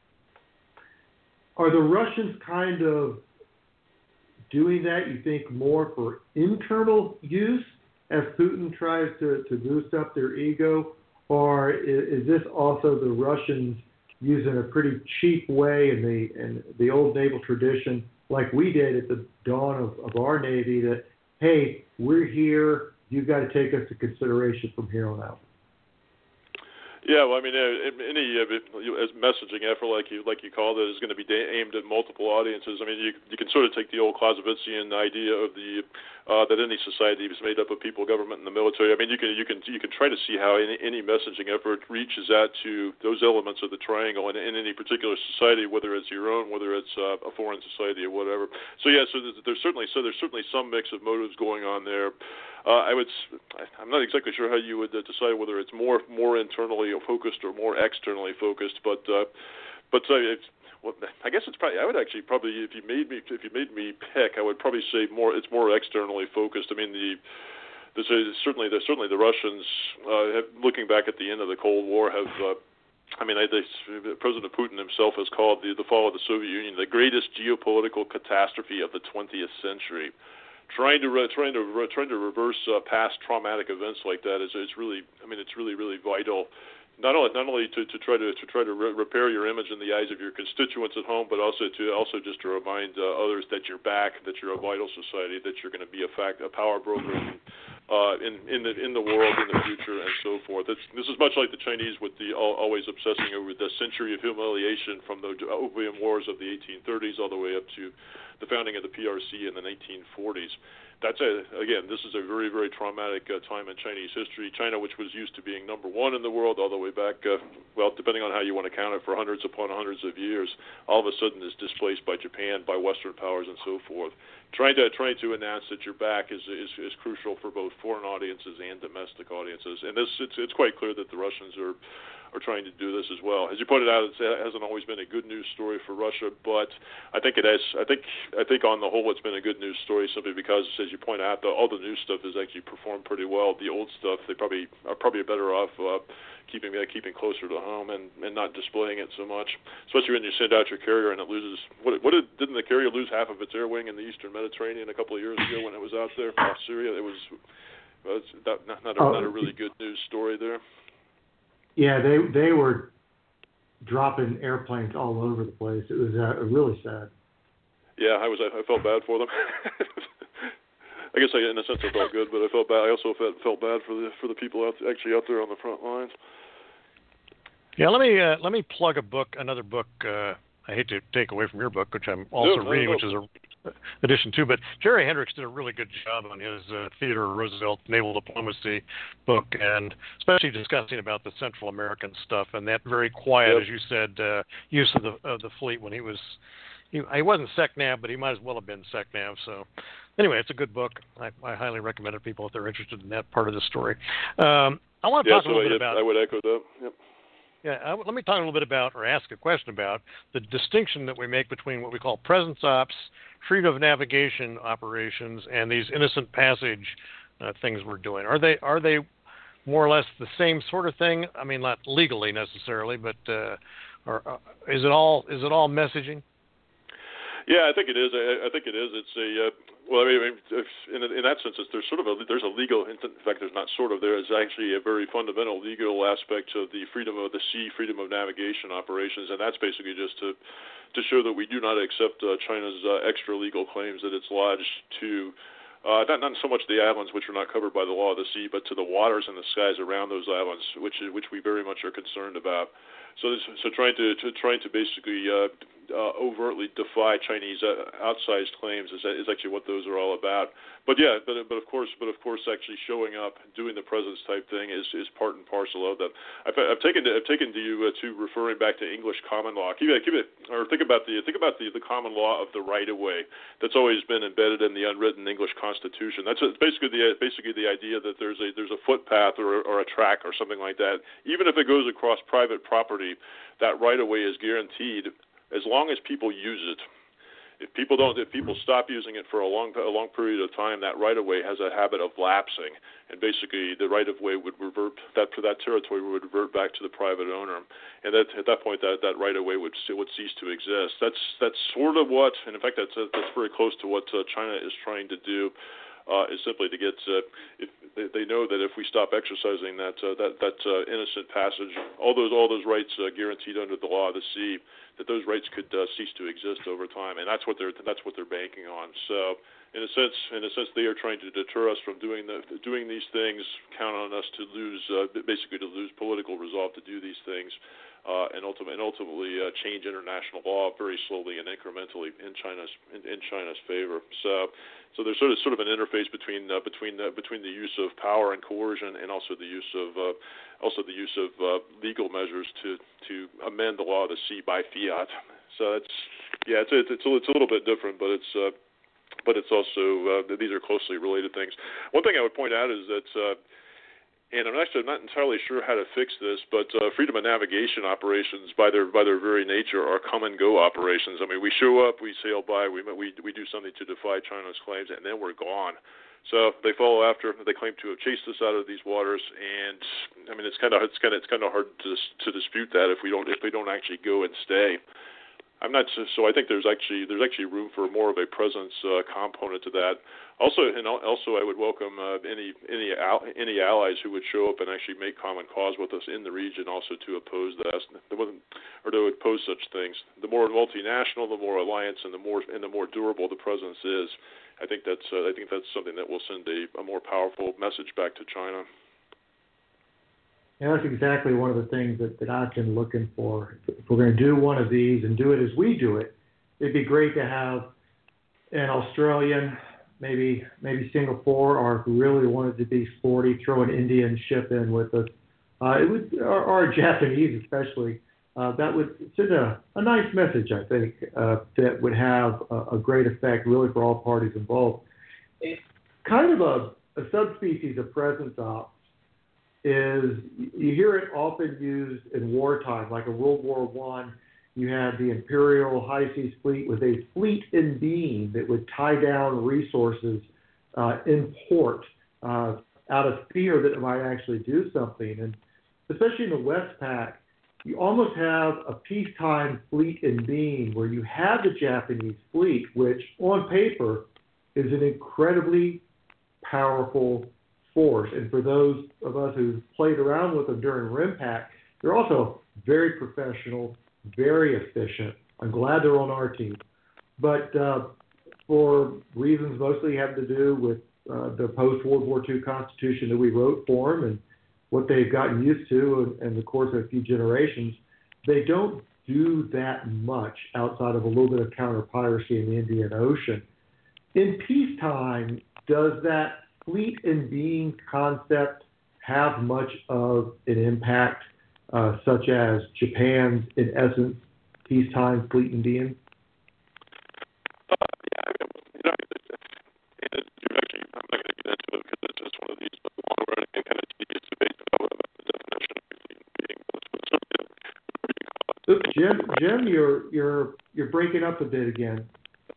Are the Russians kind of doing that, you think, more for internal use as Putin tries to, to boost up their ego, or is, is this also the Russians using a pretty cheap way in the in the old naval tradition, like we did at the dawn of, of our Navy, that, hey, we're here, you've got to take us into consideration from here on out? Yeah, well, I mean, uh, any uh, as messaging effort, like you like you called it, is going to be da- aimed at multiple audiences. I mean, you you can sort of take the old Clausewitzian idea of the uh, that any society is made up of people, government, and the military. I mean, you can you can you can try to see how any, any messaging effort reaches out to those elements of the triangle in, in any particular society, whether it's your own, whether it's uh, a foreign society or whatever. So yeah, so there's, there's certainly so there's certainly some mix of motives going on there. Uh, I would. I'm not exactly sure how you would uh, decide whether it's more more internally focused or more externally focused, but uh, but uh, it's, well, I guess it's probably. I would actually probably, if you made me if you made me pick, I would probably say more. It's more externally focused. I mean, the there's a, certainly there's certainly the Russians, uh, have, looking back at the end of the Cold War, have. Uh, I mean, they, they, President Putin himself has called the the fall of the Soviet Union the greatest geopolitical catastrophe of the twentieth century. Trying to re, trying to re, trying to reverse uh, past traumatic events like that is is really I mean it's really really vital, not only not only to, to try to to try to re- repair your image in the eyes of your constituents at home, but also to also just to remind uh, others that you're back, that you're a vital society, that you're going to be a fact a power broker in uh, in in the in the world in the future and so forth. It's, this is much like the Chinese with the always obsessing over the century of humiliation from the opium wars of the eighteen thirties all the way up to the founding of the P R C in the nineteen forties. That's a, again, this is a very, very traumatic uh, time in Chinese history. China, which was used to being number one in the world all the way back, uh, well, depending on how you want to count it, for hundreds upon hundreds of years, all of a sudden is displaced by Japan, by Western powers, and so forth. Trying to trying to announce that you're back is, is is crucial for both foreign audiences and domestic audiences, and this it's it's quite clear that the Russians are. are trying to do this as well. As you pointed out, it hasn't always been a good news story for Russia, but I think it has. I think I think on the whole, it's been a good news story simply because, as you point out, the, all the new stuff has actually performed pretty well. The old stuff, they probably are probably better off uh, keeping uh, keeping closer to home and, and not displaying it so much. Especially when you send out your carrier and it loses. What, what did, didn't the carrier lose half of its air wing in the Eastern Mediterranean a couple of years ago when it was out there off Syria? It was, well, it's not, not, a, oh, not a really good news story there. Yeah, they they were dropping airplanes all over the place. It was uh, really sad. Yeah, I was. I felt bad for them. I guess, I, in a sense, I felt good, but I felt bad. I also felt felt bad for the for the people out actually out there on the front lines. Yeah, let me uh, let me plug a book, another book. Uh, I hate to take away from your book, which I'm also no, reading, no, no. which is a edition two. But Jerry Hendricks did a really good job on his uh, Theodore Roosevelt Naval Diplomacy book, and especially discussing about the Central American stuff and that very quiet, yep. as you said, uh, use of the of the fleet when he was. He, he wasn't SecNav, but he might as well have been SecNav. So, anyway, it's a good book. I, I highly recommend it to people if they're interested in that part of the story. Um, I want to yeah, talk so a little I, bit about. I would echo that. Yep. Yeah, I, let me talk a little bit about, or ask a question about, the distinction that we make between what we call presence ops, freedom of navigation operations, and these innocent passage uh, things we're doing. Are they are they more or less the same sort of thing? I mean, not legally necessarily, but uh, or, uh, is it all is it all messaging? Yeah, I think it is. I, I think it is. It's a uh, well. I mean, if, in, in that sense, it's, there's sort of a there's a legal. In fact, there's not sort of. There is actually a very fundamental legal aspect of the freedom of the sea, freedom of navigation operations, and that's basically just to to show that we do not accept uh, China's uh, extra legal claims that it's lodged to. Uh, not not so much the islands, which are not covered by the law of the sea, but to the waters and the skies around those islands, which is, which we very much are concerned about. So, this, so trying to, to trying to basically uh, uh, overtly defy Chinese uh, outsized claims is, is actually what those are all about. But yeah, but but of course, but of course, actually showing up, doing the presence type thing is, is part and parcel of that. I've, I've taken to, I've taken to you uh, to referring back to English common law. Keep it, keep it, or think about the think about the, the common law of the right of way that's always been embedded in the unwritten English Constitution. That's basically the basically the idea that there's a there's a footpath or or a track or something like that. Even if it goes across private property, that right of way is guaranteed as long as people use it. If people don't, if people stop using it for a long, a long period of time, that right-of-way has a habit of lapsing, and basically the right-of-way would revert that to that territory would revert back to the private owner, and that at that point that, that right-of-way would would cease to exist. That's that's sort of what, and in fact that's that's very close to what uh, China is trying to do. Uh, is simply to get. Uh, if they, they know that if we stop exercising that uh, that that uh, innocent passage, all those all those rights uh, guaranteed under the law of the sea, that those rights could uh, cease to exist over time, and that's what they're that's what they're banking on. So, in a sense, in a sense, they are trying to deter us from doing the doing these things. Count on us to lose, uh, basically, to lose political resolve to do these things. Uh, and ultimately, and ultimately uh, change international law very slowly and incrementally in China's in, in China's favor. So, so there's sort of sort of an interface between uh, between the, between the use of power and coercion, and also the use of uh, also the use of uh, legal measures to, to amend the law of the sea by fiat. So it's yeah, it's it's it's a, it's a little bit different, but it's uh, but it's also uh, these are closely related things. One thing I would point out is that. Uh, And I'm actually not entirely sure how to fix this, but uh, freedom of navigation operations, by their by their very nature, are come and go operations. I mean, we show up, we sail by, we we we do something to defy China's claims, and then we're gone. So they follow after. They claim to have chased us out of these waters, and I mean, it's kind of it's kind of it's kind of hard to to dispute that if we don't if we don't actually go and stay. I'm not so. I think there's actually there's actually room for more of a presence uh, component to that. Also, and also, I would welcome uh, any any any allies who would show up and actually make common cause with us in the region, also to oppose that, or to oppose such things. The more multinational, the more alliance, and the more and the more durable the presence is. I think that's uh, I think that's something that will send a, a more powerful message back to China. And that's exactly one of the things that, that I've been looking for. If we're going to do one of these and do it as we do it, it'd be great to have an Australian, maybe maybe Singapore, or if we really wanted to be sporty, throw an Indian ship in with us. Uh, it would, or, or a Japanese especially. Uh, that would send a, a nice message, I think, uh, that would have a, a great effect really for all parties involved. It's kind of a, a subspecies of presence ops is, you hear it often used in wartime, like in World War One. You had the Imperial High Seas Fleet with a fleet in being that would tie down resources uh, in port uh, out of fear that it might actually do something. And especially in the Westpac, you almost have a peacetime fleet in being where you have the Japanese fleet, which on paper is an incredibly powerful force. And for those of us who played around with them during RIMPAC, they're also very professional, very efficient. I'm glad they're on our team. But uh, for reasons mostly having to do with uh, the post-World War Two Constitution that we wrote for them and what they've gotten used to in, in the course of a few generations, they don't do that much outside of a little bit of counter-piracy in the Indian Ocean. In peacetime, does that fleet in being concept have much of an impact, uh, such as Japan's, in essence, peacetime fleet in being? Uh, yeah, I mean, you know, and you're actually, I'm not going to get into it because it's just one of these long-running and kind of tedious debates about the definition of fleet in being. Oops, Jim, Jim, you're you're you're breaking up a bit again.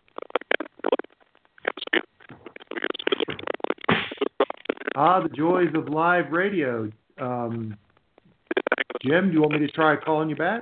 Ah, the joys of live radio. Um, Jim, do you want me to try calling you back?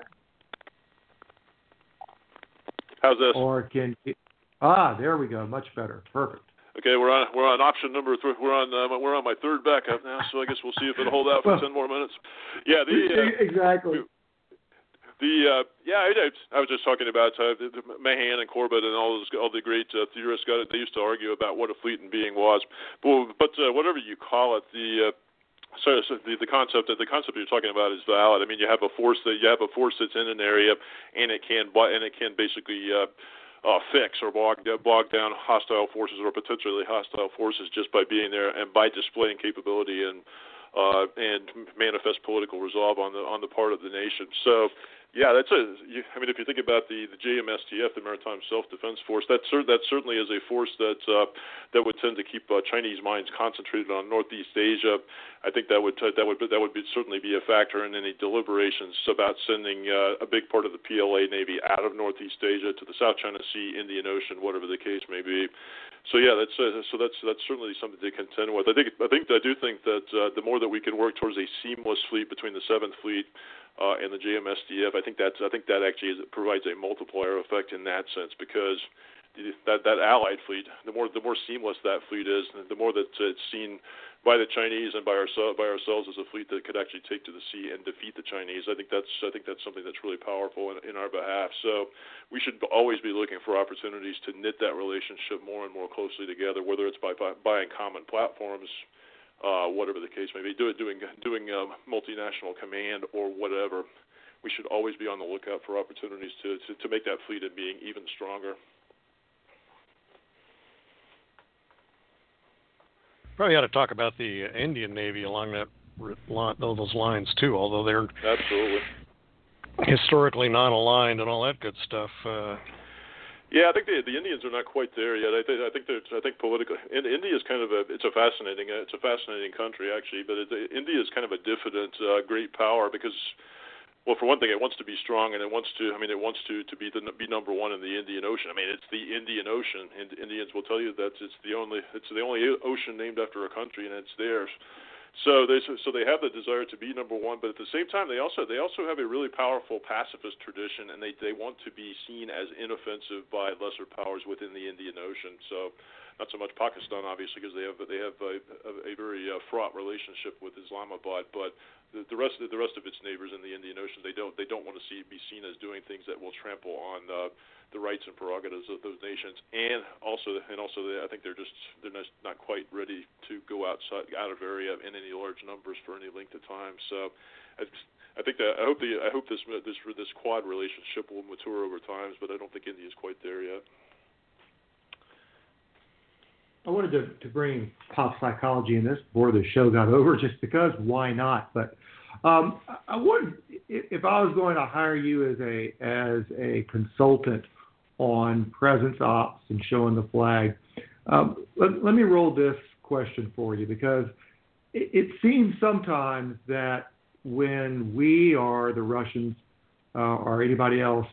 How's this? Or can ah, there we go, much better, perfect. Okay, we're on we're on option number three. We're on uh, we're on my third backup now, so I guess we'll see if it'll hold out for well, ten more minutes. Yeah, the uh, exactly. The uh, yeah, I, I was just talking about uh, the, the Mahan and Corbett and all those all the great uh, theorists got it. They used to argue about what a fleet in being was, but but uh, whatever you call it, the uh, so, so the, the concept the concept you're talking about is valid. I mean, you have a force that you have a force that's in an area, and it can and it can basically uh, uh, fix or bog bog down hostile forces or potentially hostile forces just by being there and by displaying capability and uh, and manifest political resolve on the on the part of the nation. So. Yeah, that's a. You, I mean, if you think about the, the J M S T F, the Maritime Self-Defense Force, that cer- that certainly is a force that uh, that would tend to keep uh, Chinese minds concentrated on Northeast Asia. I think that would uh, that would that would be, certainly be a factor in any deliberations about sending uh, a big part of the P L A Navy out of Northeast Asia to the South China Sea, Indian Ocean, whatever the case may be. So yeah, that's uh, so that's that's certainly something to contend with. I think I think I do think that uh, the more that we can work towards a seamless fleet between the Seventh Fleet Uh, and the J M S T F, I think that's I think that actually is, provides a multiplier effect in that sense because the, that that allied fleet, the more the more seamless that fleet is, the more that it's seen by the Chinese and by ourselves by ourselves as a fleet that could actually take to the sea and defeat the Chinese. I think that's I think that's something that's really powerful in, in our behalf. So we should always be looking for opportunities to knit that relationship more and more closely together, whether it's by, by buying common platforms. Uh, whatever the case may be, do it doing doing um, multinational command or whatever. We should always be on the lookout for opportunities to, to, to make that fleet in being even stronger. Probably ought to talk about the Indian Navy along that those lines too, although they're absolutely historically not aligned and all that good stuff. Uh, Yeah, I think the the Indians are not quite there yet. I think I think there's I think politically, and India is kind of a it's a fascinating it's a fascinating country actually, but it, India is kind of a diffident uh, great power because, well, for one thing, it wants to be strong and it wants to I mean it wants to to be the be number one in the Indian Ocean. I mean it's the Indian Ocean, and Indians will tell you that it's the only it's the only ocean named after a country, and it's theirs. So they so they have the desire to be number one, but at the same time they also they also have a really powerful pacifist tradition, and they, they want to be seen as inoffensive by lesser powers within the Indian Ocean. So not so much Pakistan, obviously, because they have they have a, a, a very uh, fraught relationship with Islamabad, but the, the rest of the rest of its neighbors in the Indian Ocean they don't they don't want to see be seen as doing things that will trample on uh, the rights and prerogatives of those nations, and also and also they, I think they're just they're not, not quite ready to go outside out of area in any large numbers for any length of time. So I, I think that I hope the I hope this this this quad relationship will mature over time, but I don't think India is quite there yet. I wanted to, to bring pop psychology in this before the show got over, just because. Why not? But um, I would, if I was going to hire you as a as a consultant on presence ops and showing the flag, um, let, let me roll this question for you, because it, it seems sometimes that when we or the Russians uh, or anybody else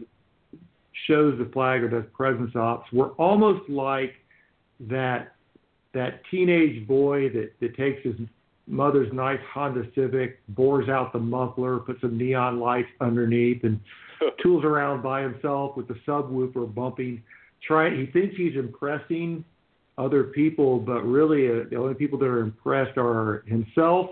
shows the flag or does presence ops, we're almost like that that teenage boy that, that takes his mother's nice Honda Civic, bores out the muffler, puts some neon lights underneath, and tools around by himself with the subwoofer bumping. Trying, he thinks he's impressing other people, but really uh, the only people that are impressed are himself,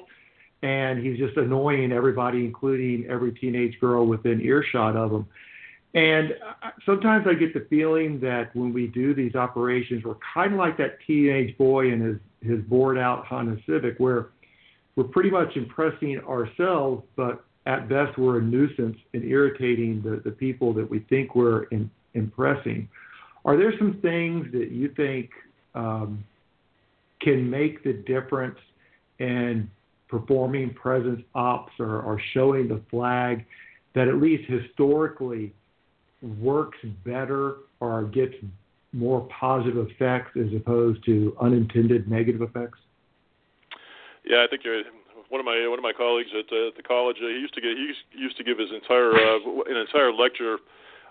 and he's just annoying everybody, including every teenage girl within earshot of him. And sometimes I get the feeling that when we do these operations, we're kind of like that teenage boy and his, his bored out Honda Civic, where we're pretty much impressing ourselves, but at best we're a nuisance and irritating the, the people that we think we're in, impressing. Are there some things that you think um, can make the difference in performing presence ops or, or showing the flag that at least historically works better or gets more positive effects as opposed to unintended negative effects? Yeah, I think you're one of my one of my colleagues at, uh, at the college. Uh, he used to get he used, used to give his entire uh, an entire lecture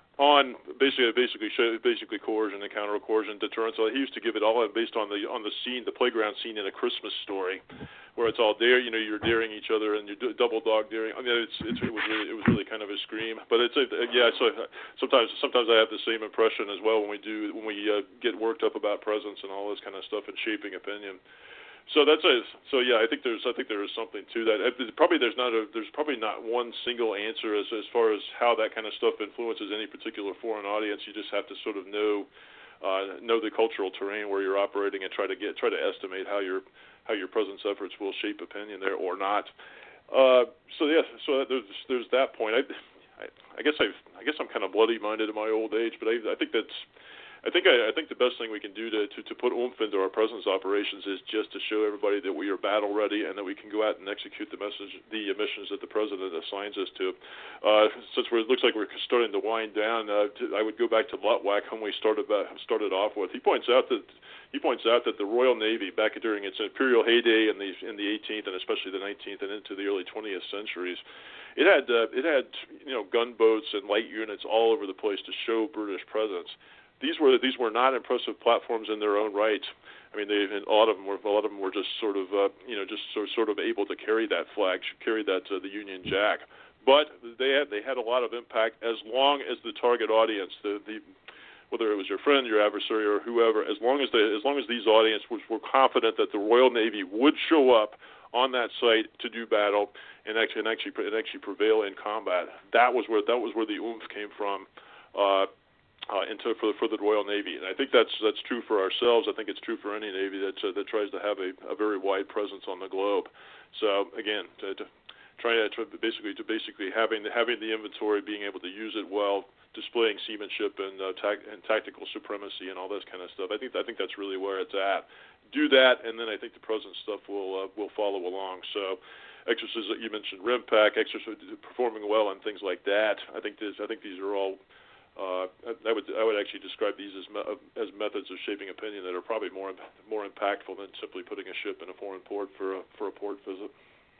on basically basically basically coercion and counter coercion deterrence. So he used to give it all based on the on the scene, the playground scene in A Christmas Story, where it's all dare, you know, you're daring each other and you're double dog daring. I mean, it's, it's it was really it was really kind of a scream. But it's a, yeah. So sometimes sometimes I have the same impression as well when we do when we uh, get worked up about presence and all this kind of stuff and shaping opinion. So that's a so yeah. I think there's I think there is something to that. Probably there's not a there's probably not one single answer as as far as how that kind of stuff influences any particular foreign audience. You just have to sort of know uh, know the cultural terrain where you're operating and try to get try to estimate how your how your presence efforts will shape opinion there or not. Uh, so yeah, so there's there's that point. I, I, I guess I I guess I'm kind of bloody minded in my old age, but I I think that's. I think I, I think the best thing we can do to, to, to put oomph into our presence operations is just to show everybody that we are battle ready and that we can go out and execute the message, the missions that the president assigns us to. Uh, since we're, it looks like we're starting to wind down, uh, to, I would go back to Lutwak, whom we started about, started off with. He points out that he points out that the Royal Navy, back during its imperial heyday in the in the eighteenth and especially the nineteenth and into the early twentieth centuries, it had uh, it had you know gunboats and light units all over the place to show British presence. These were these were not impressive platforms in their own right. I mean, they, a lot of them were a lot of them were just sort of uh, you know just sort sort of able to carry that flag, carry that uh, the Union Jack. But they had they had a lot of impact as long as the target audience, the, the whether it was your friend, your adversary, or whoever, as long as they as long as these audiences were confident that the Royal Navy would show up on that site to do battle and actually and actually and actually prevail in combat. That was where that was where the oomph came from. Uh, Uh, into for the, for the Royal Navy, and I think that's that's true for ourselves. I think it's true for any Navy that uh, that tries to have a, a very wide presence on the globe. So again, to, to try to, to basically to basically having the, having the inventory, being able to use it well, displaying seamanship and uh, tac- and tactical supremacy and all this kind of stuff. I think I think that's really where it's at. Do that, and then I think the present stuff will uh, will follow along. So. Exercises that you mentioned, RIMPAC, exercise performing well, and things like that. I think this. I think these are all. Uh, I would I would actually describe these as me, as methods of shaping opinion that are probably more more impactful than simply putting a ship in a foreign port for a, for a port visit.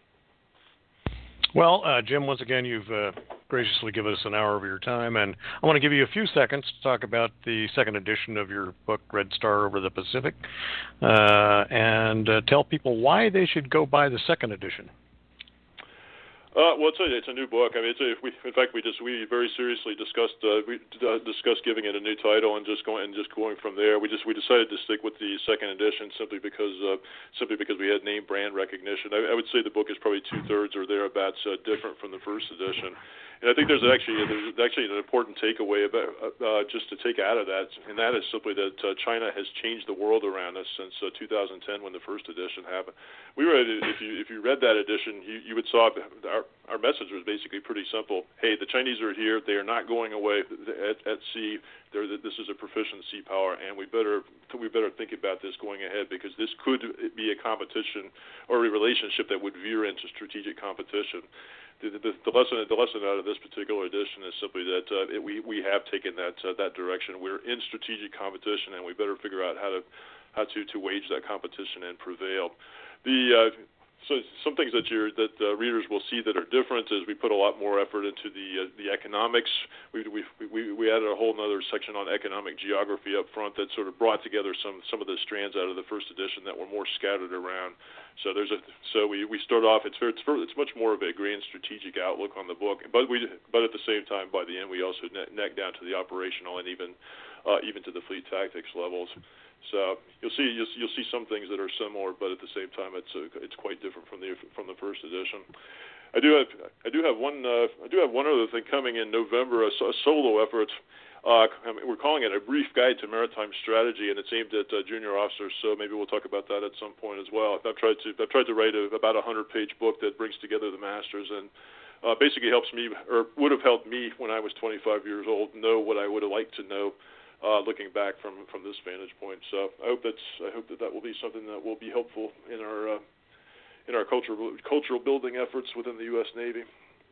Well, uh, Jim, once again, you've uh, graciously given us an hour of your time, and I want to give you a few seconds to talk about the second edition of your book, Red Star Over the Pacific, uh, and uh, tell people why they should go buy the second edition. Uh, well, it's a, it's a new book. I mean, it's a, we, in fact, we just we very seriously discussed uh, we uh, discussed giving it a new title and just going and just going from there. We just we decided to stick with the second edition simply because uh, simply because we had name brand recognition. I, I would say the book is probably two thirds or thereabouts uh, different from the first edition. And I think there's actually there's actually an important takeaway about uh, just to take out of that, and that is simply that uh, China has changed the world around us since uh, two thousand ten when the first edition happened. We were if you if you read that edition, you, you would saw our our our message was basically pretty simple. Hey, the Chinese are here. They are not going away at, at sea. They're, this is a proficient sea power, and we better we better think about this going ahead, because this could be a competition or a relationship that would veer into strategic competition. The, the, the lesson the lesson out of this particular edition is simply that uh, it, we we have taken that uh, that direction. We're in strategic competition, and we better figure out how to how to, to wage that competition and prevail. The uh, So some things that you're, that uh, readers will see that are different is we put a lot more effort into the uh, the economics. We, we we we added a whole other section on economic geography up front that sort of brought together some some of the strands out of the first edition that were more scattered around. So there's a so we, we start off it's it's it's much more of a grand strategic outlook on the book, but we but at the same time by the end we also neck, neck down to the operational and even uh, even to the fleet tactics levels. So you'll see you'll, you'll see some things that are similar, but at the same time, it's uh, it's quite different from the from the first edition. I do have I do have one uh, I do have one other thing coming in November, a, a solo effort. Uh, I mean, we're calling it a brief guide to maritime strategy, and it's aimed at uh, junior officers. So maybe we'll talk about that at some point as well. I've tried to I've tried to write a, about a hundred page book that brings together the masters and uh, basically helps me, or would have helped me when I was twenty-five years old, know what I would have liked to know. Uh, looking back from, from this vantage point, so I hope that's I hope that that will be something that will be helpful in our uh, in our cultural cultural building efforts within the U S Navy.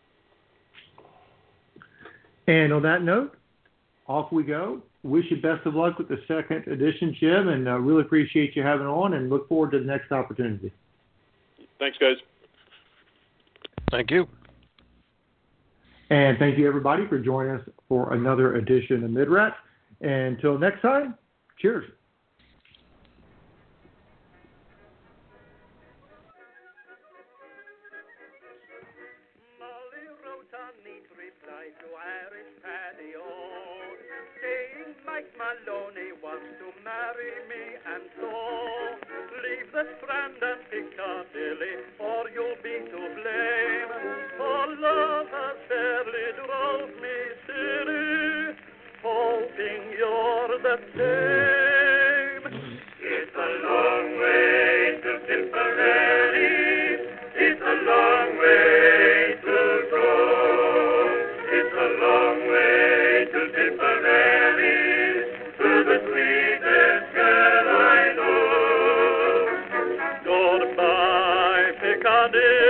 And on that note, off we go. Wish you best of luck with the second edition, Jim, and uh, really appreciate you having on, and look forward to the next opportunity. Thanks, guys. Thank you. And thank you, everybody, for joining us for another edition of Midrats. Until next time, cheers. Molly wrote a neat reply to Irish Paddy O, saying Mike Maloney wants to marry me, and so leave the Strand and Piccadilly, or you'll be to blame. For love has fairly drove me silly, hoping you're the same. It's a long way to Tipperary. It's a long way to go. It's a long way to Tipperary, to the sweetest girl I know. Goodbye, Piccadilly.